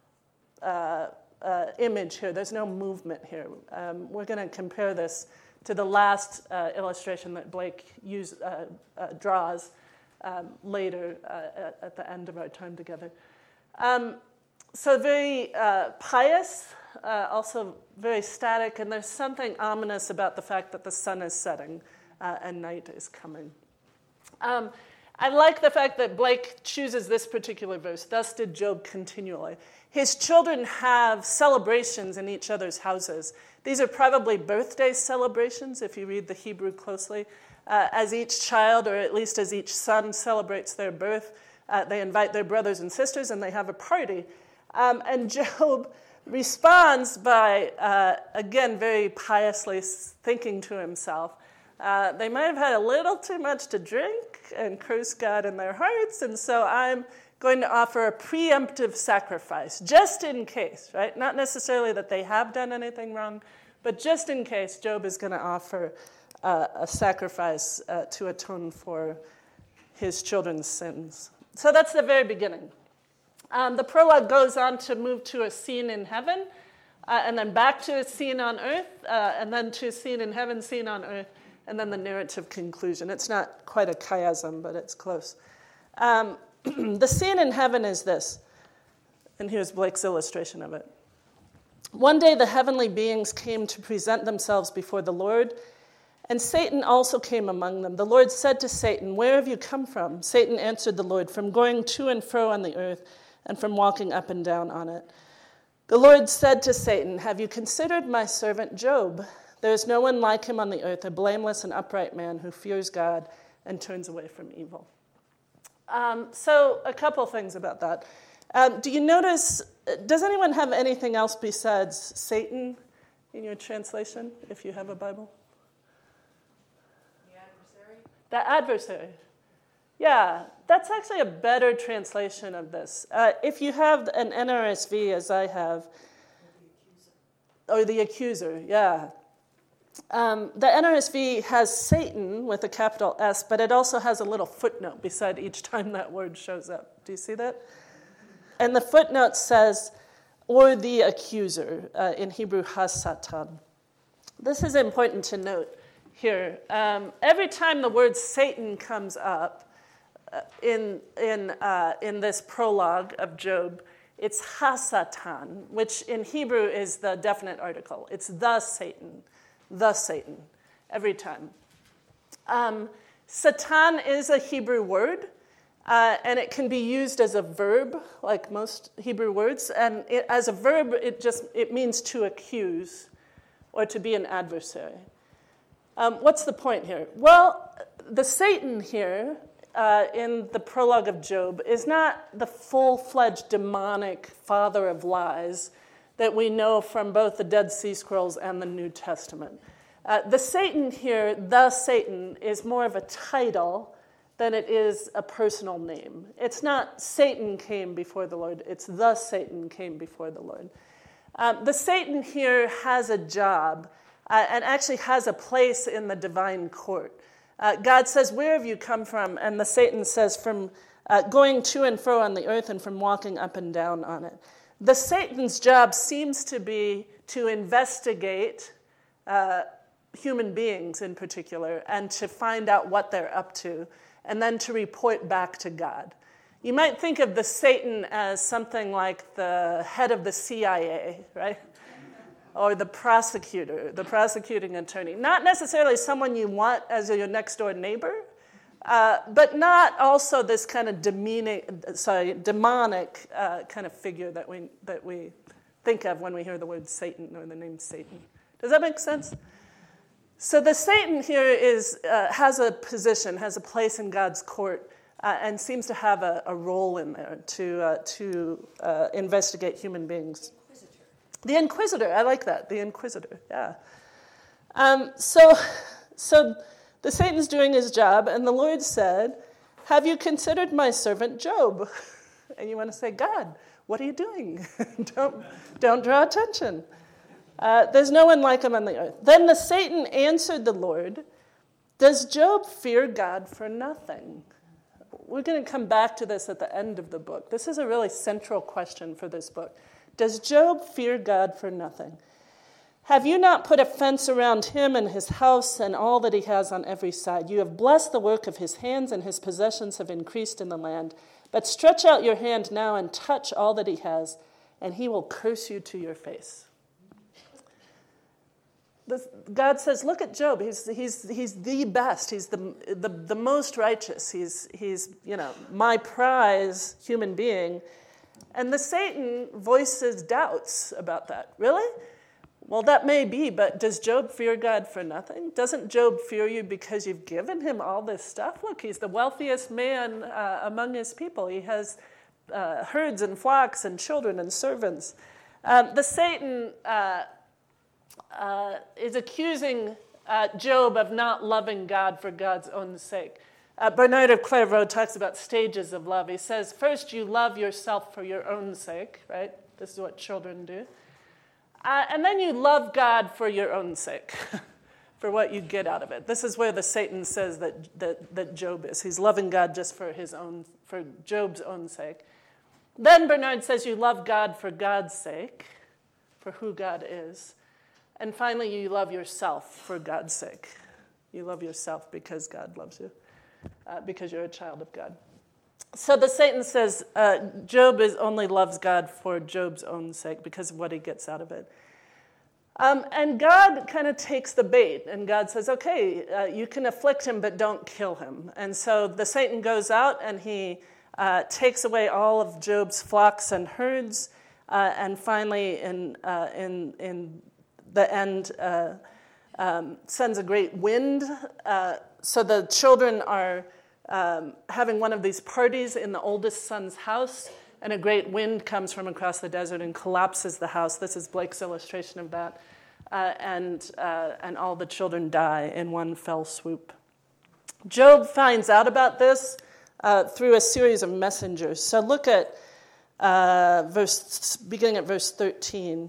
uh, uh, image here. There's no movement here. Um, we're going to compare this to the last uh, illustration that Blake use, uh, uh, draws um, later uh, at, at the end of our time together. Um, So very uh, pious, uh, also very static, and there's something ominous about the fact that the sun is setting uh, and night is coming. Um, I like the fact that Blake chooses this particular verse, thus did Job continually. His children have celebrations in each other's houses. These are probably birthday celebrations, if you read the Hebrew closely. Uh, as each child, or at least as each son celebrates their birth, uh, they invite their brothers and sisters, and they have a party. Um, and Job responds by, uh, again, very piously thinking to himself, uh, they might have had a little too much to drink and curse God in their hearts, and so I'm going to offer a preemptive sacrifice, just in case, right? Not necessarily that they have done anything wrong, but just in case, Job is going to offer uh, a sacrifice uh, to atone for his children's sins. So that's the very beginning. Um, the prologue goes on to move to a scene in heaven, uh, and then back to a scene on earth, uh, and then to a scene in heaven, scene on earth, and then the narrative conclusion. It's not quite a chiasm, but it's close. Um, the scene in heaven is this, and here's Blake's illustration of it. One day the heavenly beings came to present themselves before the Lord, and Satan also came among them. The Lord said to Satan, "Where have you come from?" Satan answered the Lord, "From going to and fro on the earth, and from walking up and down on it." The Lord said to Satan, "Have you considered my servant Job? There is no one like him on the earth, a blameless and upright man who fears God and turns away from evil." Um, so a couple things about that. Um, do you notice, does anyone have anything else besides Satan in your translation, if you have a Bible? The adversary? The adversary. Yeah, that's actually a better translation of this. Uh, if you have an N R S V, as I have, or the accuser, yeah. Um, the N R S V has Satan with a capital S, but it also has a little footnote beside each time that word shows up. Do you see that? And the footnote says, or the accuser, uh, in Hebrew, ha-satan. This is important to note here. Um, every time the word Satan comes up, Uh, in in uh, in this prologue of Job, it's ha-satan, which in Hebrew is the definite article. It's the Satan, the Satan, every time. Um, Satan is a Hebrew word, uh, and it can be used as a verb, like most Hebrew words. And it, as a verb, it just it means to accuse or to be an adversary. Um, what's the point here? Well, the Satan here, Uh, in the prologue of Job, is not the full-fledged demonic father of lies that we know from both the Dead Sea Scrolls and the New Testament. Uh, the Satan here, the Satan, is more of a title than it is a personal name. It's not Satan came before the Lord, it's the Satan came before the Lord. Um, the Satan here has a job uh, and actually has a place in the divine court. Uh, God says, "Where have you come from?" And the Satan says, "From uh, going to and fro on the earth and from walking up and down on it." The Satan's job seems to be to investigate uh, human beings in particular and to find out what they're up to and then to report back to God. You might think of the Satan as something like the head of the C I A, right? Or the prosecutor, the prosecuting attorney. Not necessarily someone you want as your next-door neighbor, uh, but not also this kind of demonic, sorry, demonic uh, kind of figure that we that we think of when we hear the word Satan or the name Satan. Does that make sense? So the Satan here is uh, has a position, has a place in God's court, uh, and seems to have a, a role in there to uh, to uh, investigate human beings. Inquisitor. The Inquisitor, I like that. The Inquisitor, yeah. Um, so, so the Satan's doing his job, and the Lord said, "Have you considered my servant Job?" And you want to say, "God, what are you doing? don't don't draw attention." Uh, there's no one like him on the earth. Then the Satan answered the Lord, "Does Job fear God for nothing?" We're going to come back to this at the end of the book. This is a really central question for this book. Does Job fear God for nothing? Have you not put a fence around him and his house and all that he has on every side? You have blessed the work of his hands, and his possessions have increased in the land. But stretch out your hand now and touch all that he has, and he will curse you to your face. God says, look at Job. He's he's he's the best. He's the the, the most righteous. He's he's you know my prize human being, and the Satan voices doubts about that. Really? Well, that may be, but does Job fear God for nothing? Doesn't Job fear you because you've given him all this stuff? Look, he's the wealthiest man uh, among his people. He has uh, herds and flocks and children and servants. Um, the Satan. Uh, Uh, is accusing uh, Job of not loving God for God's own sake. Uh, Bernard of Clairvaux talks about stages of love. He says, first you love yourself for your own sake, right? This is what children do. Uh, and then you love God for your own sake, for what you get out of it. This is where the Satan says that, that, that Job is. He's loving God just for his own, for Job's own sake. Then Bernard says you love God for God's sake, for who God is. And finally, you love yourself for God's sake. You love yourself because God loves you, uh, because you're a child of God. So the Satan says uh, Job is only loves God for Job's own sake because of what he gets out of it. Um, and God kind of takes the bait, and God says, okay, uh, you can afflict him, but don't kill him. And so the Satan goes out, and he uh, takes away all of Job's flocks and herds, uh, and finally in uh, in in the end uh, um, sends a great wind. Uh, so the children are um, having one of these parties in the oldest son's house, and a great wind comes from across the desert and collapses the house. This is Blake's illustration of that. Uh, and, uh, and all the children die in one fell swoop. Job finds out about this uh, through a series of messengers. So look at uh, verse, beginning at verse thirteen.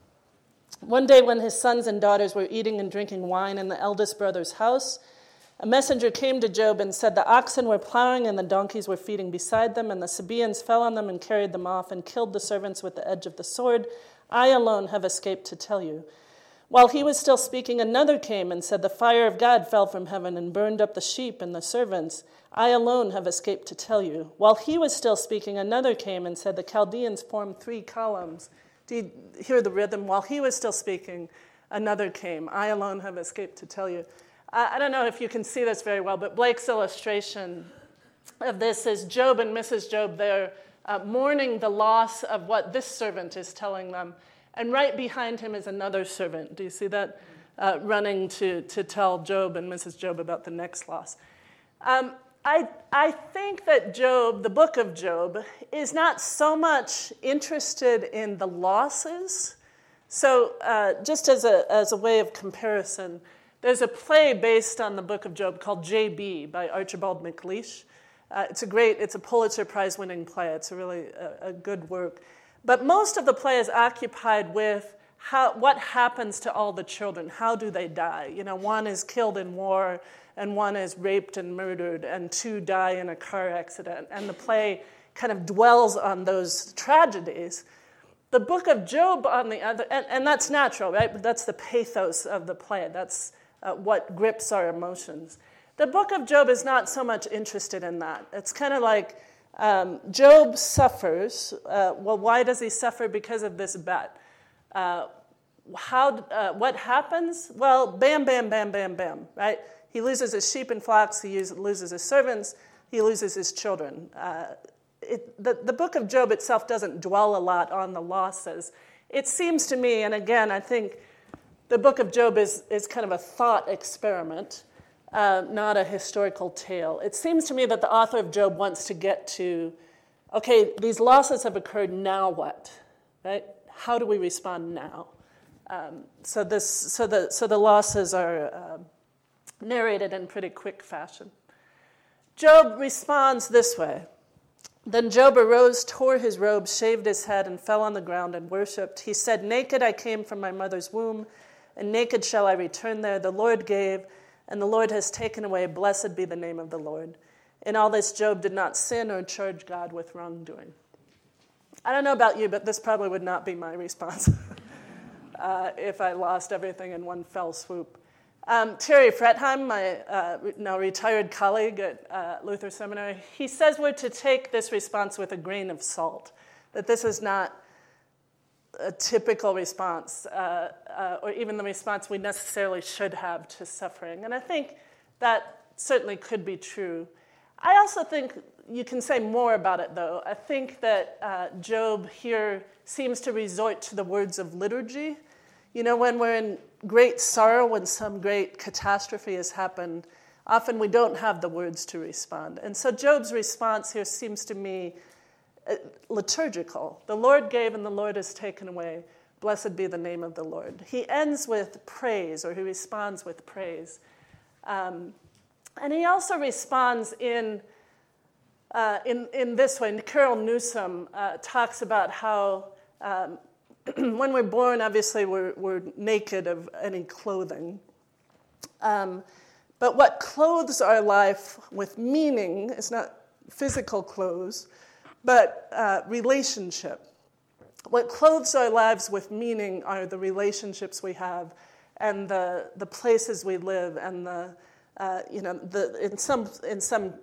One day when his sons and daughters were eating and drinking wine in the eldest brother's house, a messenger came to Job and said, the oxen were plowing and the donkeys were feeding beside them, and the Sabaeans fell on them and carried them off and killed the servants with the edge of the sword. I alone have escaped to tell you. While he was still speaking, another came and said, the fire of God fell from heaven and burned up the sheep and the servants. I alone have escaped to tell you. While he was still speaking, another came and said, the Chaldeans formed three columns. Do you hear the rhythm? While he was still speaking, another came. I alone have escaped to tell you. I don't know if you can see this very well, but Blake's illustration of this is Job and Missus Job there uh, mourning the loss of what this servant is telling them. And right behind him is another servant. Do you see that? Uh, running to, to tell Job and Missus Job about the next loss. Um, I, I think that Job, the book of Job, is not so much interested in the losses. So uh, just as a, as a way of comparison, there's a play based on the book of Job called J B by Archibald MacLeish. Uh, it's a great, it's a Pulitzer Prize-winning play. It's a really a, a good work. But most of the play is occupied with how, what happens to all the children. How do they die? You know, one is killed in war, and one is raped and murdered, and two die in a car accident. And the play kind of dwells on those tragedies. The book of Job, on the other, and, and that's natural, right? That's the pathos of the play. That's uh, what grips our emotions. The book of Job is not so much interested in that. It's kind of like um, Job suffers. Uh, well, why does he suffer? Because of this bet. Uh, how? Uh, what happens? Well, bam, bam, bam, bam, bam, right? He loses his sheep and flocks. He use, loses his servants. He loses his children. Uh, it, the, the book of Job itself doesn't dwell a lot on the losses. It seems to me, and again, I think the book of Job is, is kind of a thought experiment, uh, not a historical tale. It seems to me that the author of Job wants to get to, okay, these losses have occurred, now what? Right? How do we respond now? Um, so this, so the so the losses are uh, narrated in pretty quick fashion. Job responds this way. Then Job arose, tore his robe, shaved his head, and fell on the ground and worshipped. He said, "Naked I came from my mother's womb, and naked shall I return there. The Lord gave, and the Lord has taken away. Blessed be the name of the Lord." In all this, Job did not sin or charge God with wrongdoing. I don't know about you, but this probably would not be my response uh, if I lost everything in one fell swoop. Um, Terry Fretheim, my uh, now retired colleague at uh, Luther Seminary, he says we're to take this response with a grain of salt, that this is not a typical response, uh, uh, or even the response we necessarily should have to suffering. And I think that certainly could be true. I also think you can say more about it, though. I think that uh, Job here seems to resort to the words of liturgy. You know, when we're in great sorrow, when some great catastrophe has happened, often we don't have the words to respond. And so Job's response here seems to me uh, liturgical. The Lord gave and the Lord has taken away. Blessed be the name of the Lord. He ends with praise, or he responds with praise. Um, and he also responds in, uh, in, in this way. Carol Newsom uh, talks about how um, when we're born, obviously, we're, we're naked of any clothing. Um, but what clothes our life with meaning is not physical clothes, but uh, relationship. What clothes our lives with meaning are the relationships we have and the, the places we live and the, uh, you know, the, in some, in some,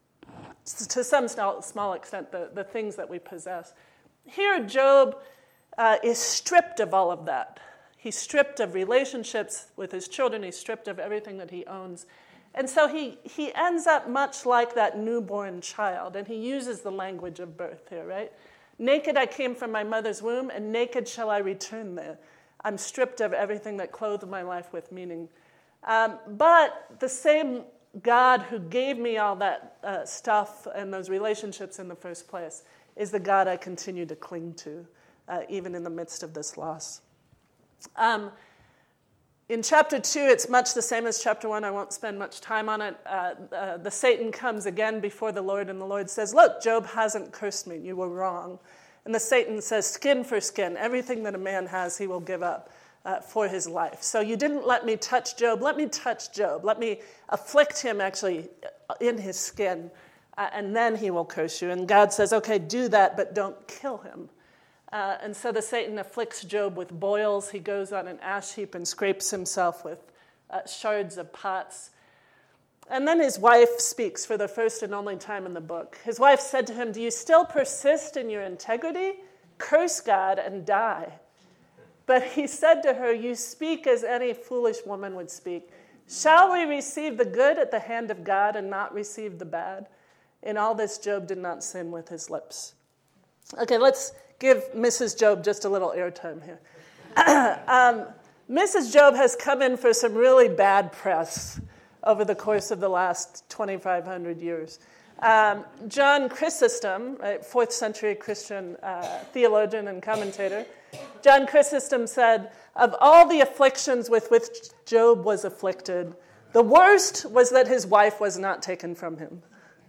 to some small, small extent, the, the things that we possess. Here, Job Uh, is stripped of all of that. He's stripped of relationships with his children. He's stripped of everything that he owns. And so he, he ends up much like that newborn child, and he uses the language of birth here, right? Naked I came from my mother's womb, and naked shall I return there. I'm stripped of everything that clothed my life with meaning. Um, but the same God who gave me all that uh, stuff and those relationships in the first place is the God I continue to cling to. Uh, even in the midst of this loss. Um, in chapter two, it's much the same as chapter one. I won't spend much time on it. Uh, uh, the Satan comes again before the Lord, and the Lord says, "Look, Job hasn't cursed me. You were wrong." And the Satan says, "Skin for skin. Everything that a man has, he will give up uh, for his life. So you didn't let me touch Job. Let me touch Job. Let me afflict him actually in his skin, uh, and then he will curse you." And God says, "Okay, do that, but don't kill him." Uh, and so the Satan afflicts Job with boils. He goes on an ash heap and scrapes himself with uh, shards of pots. And then his wife speaks for the first and only time in the book. His wife said to him, "Do you still persist in your integrity? Curse God and die." But he said to her, "You speak as any foolish woman would speak. Shall we receive the good at the hand of God and not receive the bad?" In all this, Job did not sin with his lips. Okay, let's give Missus Job just a little airtime here. um, Missus Job has come in for some really bad press over the course of the last twenty-five hundred years. Um, John Chrysostom, right, fourth century Christian uh, theologian and commentator, John Chrysostom said, "Of all the afflictions with which Job was afflicted, the worst was that his wife was not taken from him."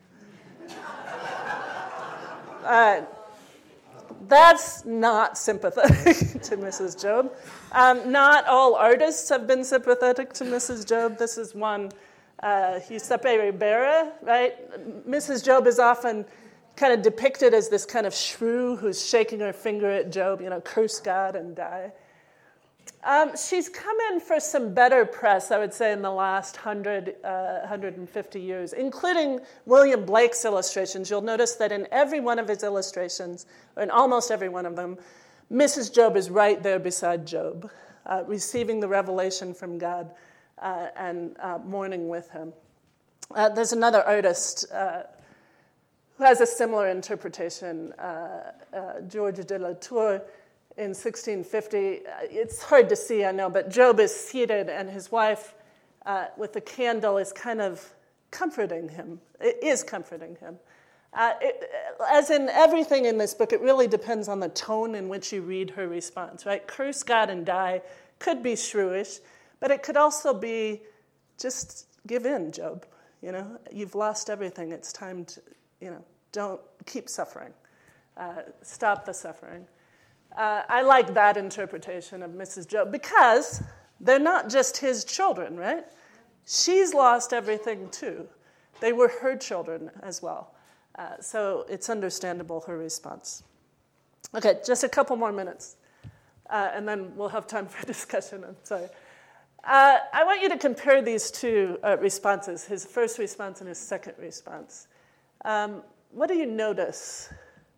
Uh, That's not sympathetic to Missus Job. Um, not all artists have been sympathetic to Missus Job. This is one, uh, Giuseppe Ribera, right? Missus Job is often kind of depicted as this kind of shrew who's shaking her finger at Job, you know, curse God and die. Um, she's come in for some better press, I would say, in the last one hundred, uh, one hundred fifty years, including William Blake's illustrations. You'll notice that in every one of his illustrations, or in almost every one of them, Missus Job is right there beside Job, uh, receiving the revelation from God uh, and uh, mourning with him. Uh, there's another artist uh, who has a similar interpretation, uh, uh, Georges de la Tour. in sixteen fifty. It's hard to see, I know, but Job is seated and his wife uh, with the candle is kind of comforting him. It is comforting him. Uh, it, as in everything in this book, it really depends on the tone in which you read her response, right? Curse God and die could be shrewish, but it could also be just give in, Job. You know, you've lost everything. It's time to, you know, don't keep suffering. Uh, stop the suffering. Uh, I like that interpretation of Missus Job because they're not just his children, right? She's lost everything too. They were her children as well. Uh, so it's understandable, her response. Okay, just a couple more minutes, uh, and then we'll have time for discussion. I'm sorry. Uh, I want you to compare these two uh, responses, his first response and his second response. Um, what do you notice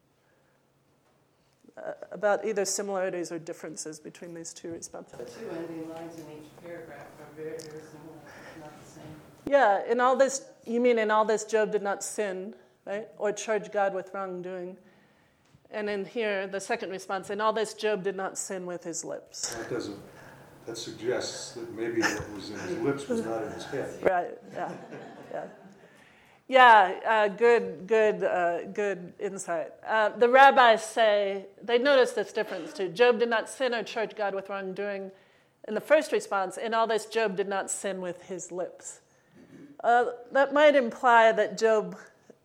uh, about either similarities or differences between these two responses? The two ending lines in each paragraph are very, very similar, not the same. Yeah, in all this, you mean in all this Job did not sin, right? Or charge God with wrongdoing. And in here, the second response, in all this Job did not sin with his lips. That doesn't, that suggests that maybe what was in his lips was not in his head. Right, yeah, yeah. Yeah, uh, good, good, uh, good insight. Uh, the rabbis say, they notice this difference too. Job did not sin or charge God with wrongdoing. In the first response, in all this Job did not sin with his lips. Uh, that might imply that Job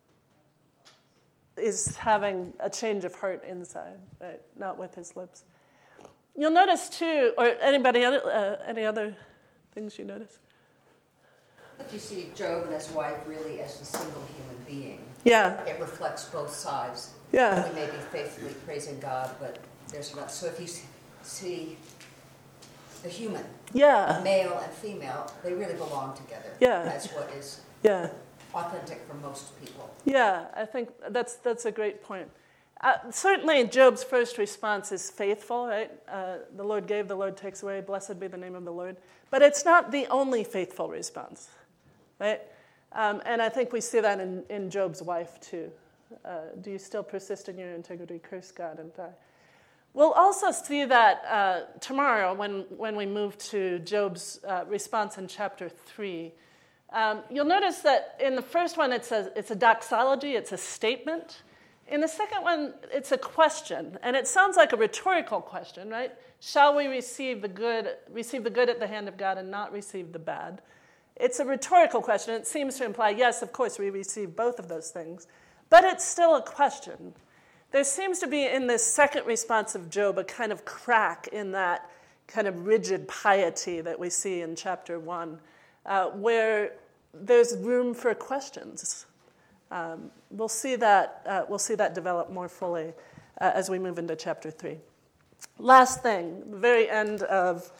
is having a change of heart inside, right? Not with his lips. You'll notice too, or anybody, other, uh, any other things you notice? If you see Job and his wife really as a single human being, Yeah. it reflects both sides. Yeah. We may be faithfully praising God, but there's not. So if you see the human, Yeah. male and female, they really belong together. Yeah. That's what is Yeah. authentic for most people. Yeah, I think that's that's a great point. Uh, certainly, Job's first response is faithful, right? Uh, the Lord gave, the Lord takes away. Blessed be the name of the Lord. But it's not the only faithful response, right? Um, and I think we see that in, in Job's wife, too. Uh, do you still persist in your integrity? Curse God and die. We'll also see that uh, tomorrow when, when we move to Job's uh, response in chapter three. Um, you'll notice that in the first one, it's a, it's a doxology, it's a statement. In the second one, it's a question, and it sounds like a rhetorical question, right? Shall we receive the good, receive the good at the hand of God and not receive the bad? It's a rhetorical question. It seems to imply, yes, of course, we receive both of those things, but it's still a question. There seems to be in this second response of Job a kind of crack in that kind of rigid piety that we see in chapter one, uh, where there's room for questions. Um, we'll see that uh, we'll see that develop more fully uh, as we move into chapter three. Last thing, the very end of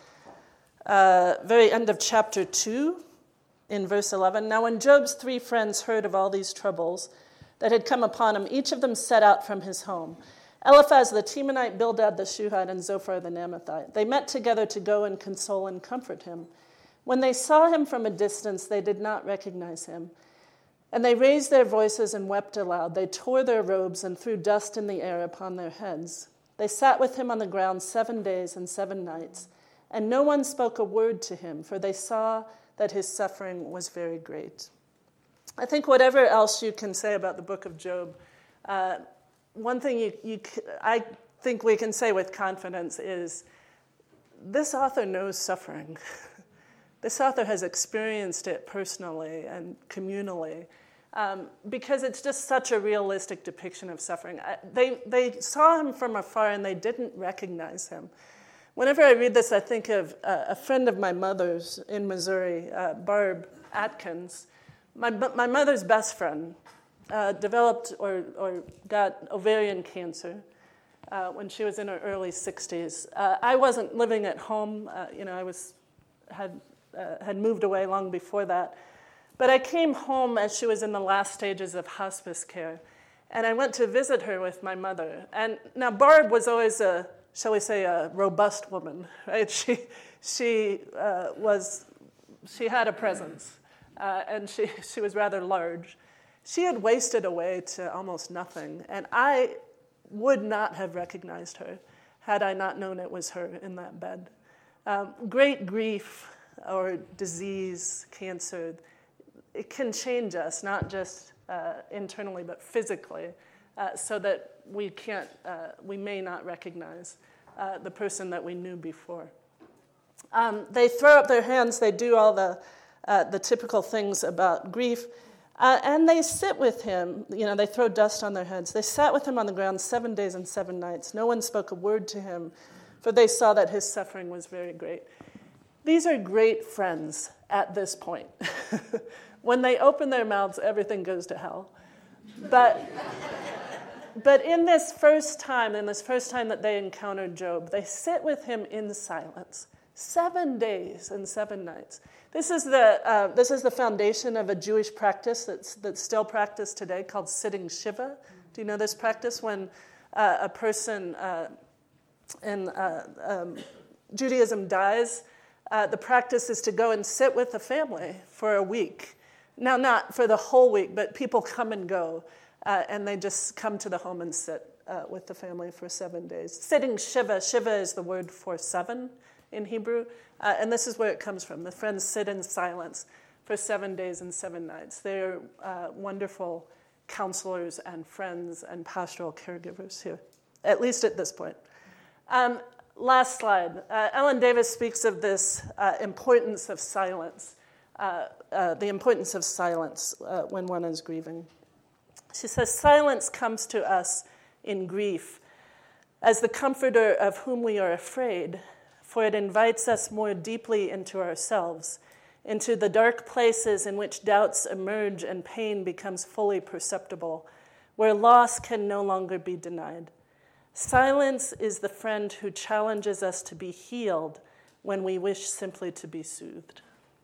uh, very end of chapter two, in verse eleven. Now, when Job's three friends heard of all these troubles that had come upon him, each of them set out from his home. Eliphaz the Temanite, Bildad the Shuhite, and Zophar the Naamathite. They met together to go and console and comfort him. When they saw him from a distance, they did not recognize him. And they raised their voices and wept aloud. They tore their robes and threw dust in the air upon their heads. They sat with him on the ground seven days and seven nights, and no one spoke a word to him, for they saw that his suffering was very great. I think whatever else you can say about the book of Job, uh, one thing you, you, I think we can say with confidence is this author knows suffering. This author has experienced it personally and communally um, because it's just such a realistic depiction of suffering. I, they, they saw him from afar and they didn't recognize him. Whenever I read this, I think of uh, a friend of my mother's in Missouri, uh, Barb Atkins. My, my mother's best friend uh, developed or, or got ovarian cancer uh, when she was in her early sixties. Uh, I wasn't living at home. Uh, you know, I was had uh, had moved away long before that. But I came home as she was in the last stages of hospice care, and I went to visit her with my mother. And now Barb was always a, shall we say, a robust woman, right? She she uh, was she had a presence. Uh, and she, she was rather large. She had wasted away to almost nothing, and I would not have recognized her. had I not known it was her in that bed. Um, great grief or disease, cancer, it can change us, not just uh, internally, but physically, uh, so that we can't, uh, we may not recognize uh, the person that we knew before. Um, they throw up their hands, they do all the, uh, the typical things about grief, uh, and they sit with him. You know, they throw dust on their heads. They sat with him on the ground seven days and seven nights. No one spoke a word to him, for they saw that his suffering was very great. These are great friends at this point. When they open their mouths, everything goes to hell. But, but in this first time, in this first time that they encountered Job, they sit with him in silence. Seven days and seven nights. This is the uh, this is the foundation of a Jewish practice that's that's still practiced today called sitting shiva. Do you know this practice? When uh, a person uh, in uh, um, Judaism dies, uh, the practice is to go and sit with the family for a week. Now, not for the whole week, but people come and go, uh, and they just come to the home and sit uh, with the family for seven days. Sitting shiva. Shiva is the word for seven in Hebrew, uh, and this is where it comes from. The friends sit in silence for seven days and seven nights. They're uh, wonderful counselors and friends and pastoral caregivers here, at least at this point. Um, last slide. Uh, Ellen Davis speaks of this uh, importance of silence, uh, uh, the importance of silence uh, when one is grieving. She says, silence comes to us in grief as the comforter of whom we are afraid, for it invites us more deeply into ourselves, into the dark places in which doubts emerge and pain becomes fully perceptible, where loss can no longer be denied. Silence is the friend who challenges us to be healed when we wish simply to be soothed.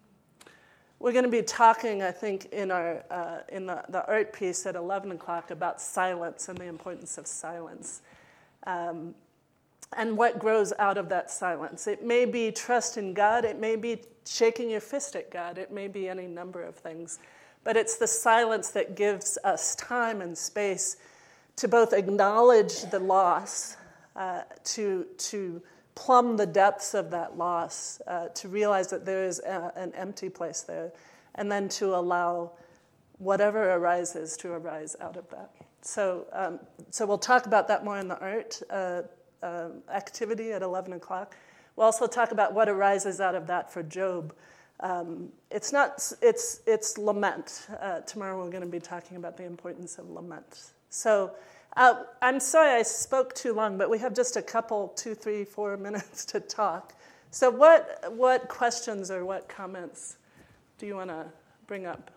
We're going to be talking, I think, in our uh, in the, the art piece at eleven o'clock about silence and the importance of silence. Um, And what grows out of that silence. It may be trust in God. It may be shaking your fist at God. It may be any number of things. But it's the silence that gives us time and space to both acknowledge the loss, uh, to, to plumb the depths of that loss, uh, to realize that there is a, an empty place there, and then to allow whatever arises to arise out of that. So, um, so we'll talk about that more in the art uh, Um, activity at eleven o'clock. We'll also talk about what arises out of that for Job. Um, it's not. It's it's lament. Uh, tomorrow we're going to be talking about the importance of lament. So uh, I'm sorry I spoke too long, but we have just a couple, two, three, four minutes to talk. So what what questions or what comments do you want to bring up?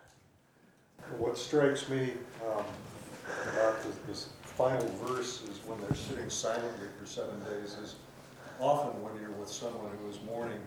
What strikes me um, about this, this final verse is when they're sitting silently for seven days is often when you're with someone who is mourning,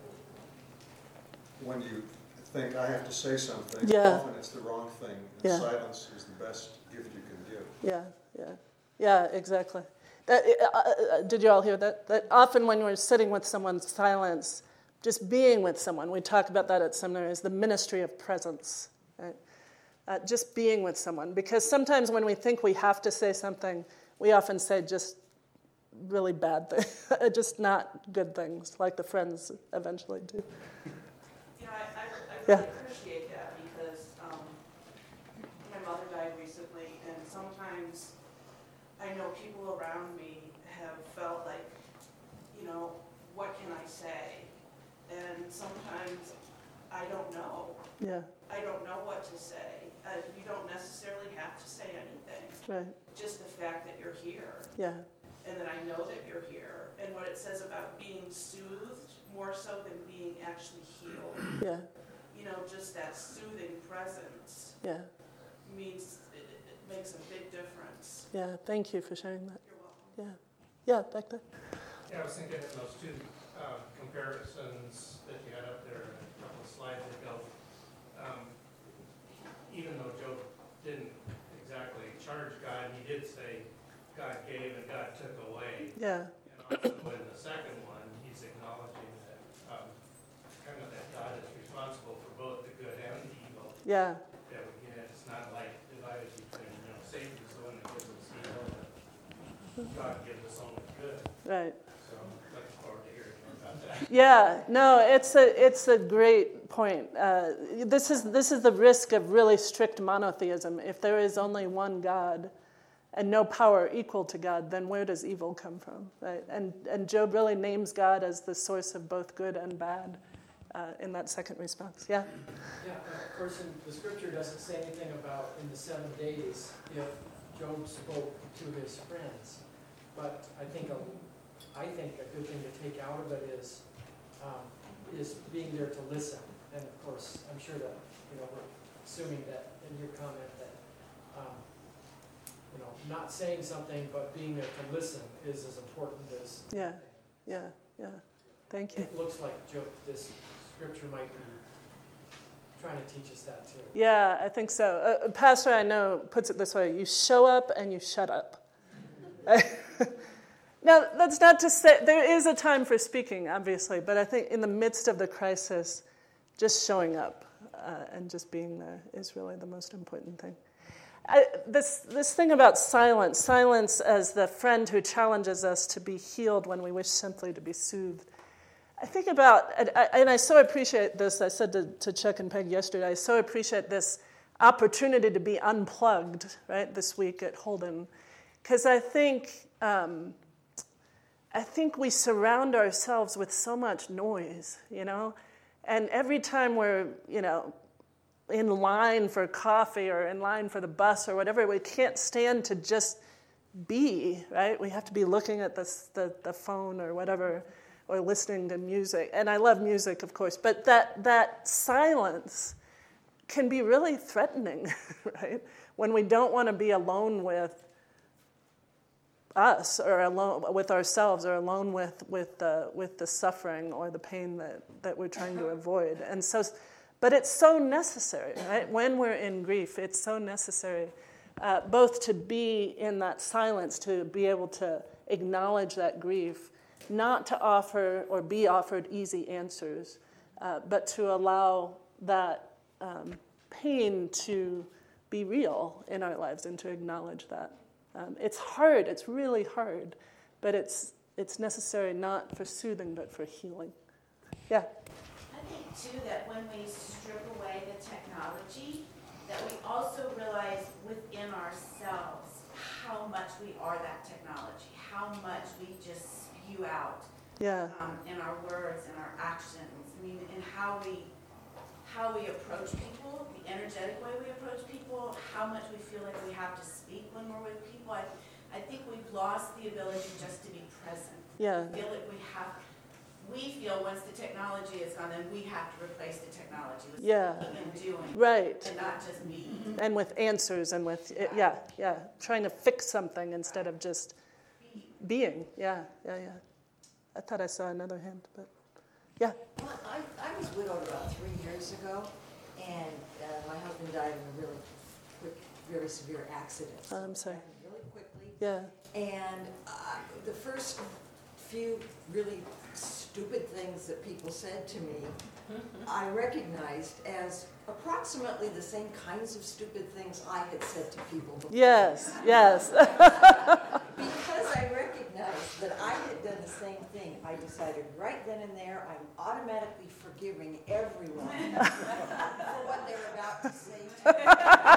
when you think, I have to say something, Yeah. often it's the wrong thing. And Yeah. silence is the best gift you can give. Yeah, yeah, yeah, exactly. That, uh, uh, did you all hear that? That often when we're sitting with someone, silence, just being with someone, we talk about that at seminary, is the ministry of presence, right? Uh, just being with someone. Because sometimes when we think we have to say something, we often say just really bad things, just not good things, like the friends eventually do. You know, I, I, I really Yeah. appreciate that because um, my mother died recently, and sometimes I know people around me have felt like, you know, what can I say? And sometimes I don't know. Yeah, I don't know what to say. Uh, you don't necessarily have to say anything. right, Just the fact that you're here, yeah, and that I know that you're here, and what it says about being soothed more so than being actually healed. yeah, You know, just that soothing presence yeah, means it, it makes a big difference. yeah. Thank you for sharing that. You're welcome. Yeah, yeah, back there. Yeah, I was thinking of those two uh, comparisons that you had up there a couple of slides ago. Um, even though Job didn't exactly charge God, he did say God gave and God took away. Yeah, And also in the second one, he's acknowledging that um, kind of that God is responsible for both the good and the evil yeah, that we get. It's not like divided between, you know, Satan is the one that gives us evil, and God gives us only good. right. So I'm looking forward to hearing more about that. Yeah, no, it's a it's a great point. Uh, this is this is the risk of really strict monotheism. If there is only one God and no power equal to God, then where does evil come from? Right? And and Job really names God as the source of both good and bad uh, in that second response. Yeah. Yeah, of course, in the scripture doesn't say anything about in the seven days if Job spoke to his friends. But I think a, I think a good thing to take out of it is um, is being there to listen. And of course, I'm sure that, you know, we're assuming that in your comment that, um, you know, not saying something but being there to listen is as important as. Yeah, yeah, yeah. Thank you. It looks like Job, this scripture might be trying to teach us that too. Yeah, I think so. A pastor I know puts it this way: you show up and you shut up. Now, that's not to say, there is a time for speaking, obviously, but I think in the midst of the crisis, just showing up uh, and just being there is really the most important thing. I, this this thing about silence, silence as the friend who challenges us to be healed when we wish simply to be soothed. I think about, and I, and I so appreciate this, I said to, to Chuck and Peg yesterday, I so appreciate this opportunity to be unplugged, right, this week at Holden, because I think, um, I think we surround ourselves with so much noise, you know, and every time we're, you know, in line for coffee or in line for the bus or whatever, we can't stand to just be, right? We have to be looking at this, the, the phone or whatever, or listening to music. And I love music, of course, but that that silence can be really threatening, right? When we don't want to be alone with us or alone with ourselves or alone with with the with the suffering or the pain that, that we're trying to avoid. And so, but it's so necessary, right? When we're in grief, it's so necessary uh, both to be in that silence, to be able to acknowledge that grief, not to offer or be offered easy answers, uh, but to allow that um, pain to be real in our lives and to acknowledge that. Um, it's hard, it's really hard, but it's it's necessary not for soothing, but for healing. Yeah? I think, too, that when we strip away the technology, that we also realize within ourselves how much we are that technology, how much we just spew out Yeah. um, in our words and our actions. I mean, in how we how we approach people, the energetic way we approach people, how much we feel like we have to speak when we're with people. I, I think we've lost the ability just to be present. Yeah. I feel like we have, we feel once the technology is gone, then we have to replace the technology with Yeah. speaking and doing. Right. And not just being. And with answers and with, yeah, yeah, trying to fix something instead of just being. Yeah, yeah, yeah. I thought I saw another hand, but yeah. Well, I, I was widowed about three years ago, and uh, my husband died in a really quick, very severe accident. Oh, I'm sorry. Really quickly. Yeah. And uh, the first few really stupid things that people said to me, I recognized as approximately the same kinds of stupid things I had said to people before. Yes, yes. Because I recognized that I had done the same thing, I decided right then and there I'm automatically forgiving everyone for what they're about to say to me.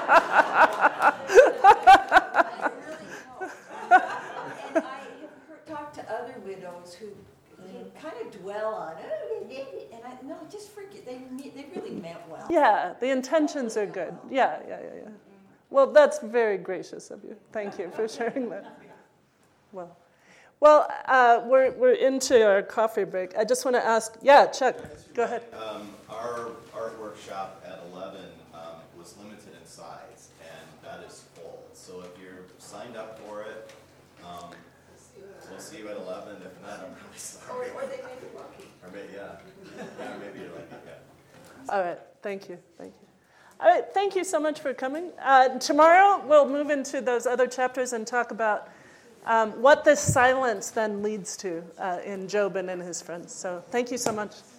I really hope. And I have heard, talked to other widows who kind of dwell on it, and I no, just forget. They me- they really meant well. Yeah, the intentions are good. Yeah, yeah, yeah, yeah. Well, that's very gracious of you. Thank you for sharing that. Well, well, uh, we're we're into our coffee break. I just want to ask. Yeah, Chuck, go ahead. Um, our art workshop at eleven um, was limited in size, and that is full. So if you're signed up for it, um, we'll see you at eleven. If not, I'm really sorry. Or, or they may be lucky. Or maybe, yeah. Yeah, or maybe you're lucky, yeah. All right, thank you, thank you. All right, thank you so much for coming. Uh, tomorrow we'll move into those other chapters and talk about um, what this silence then leads to uh, in Job and in his friends. So thank you so much.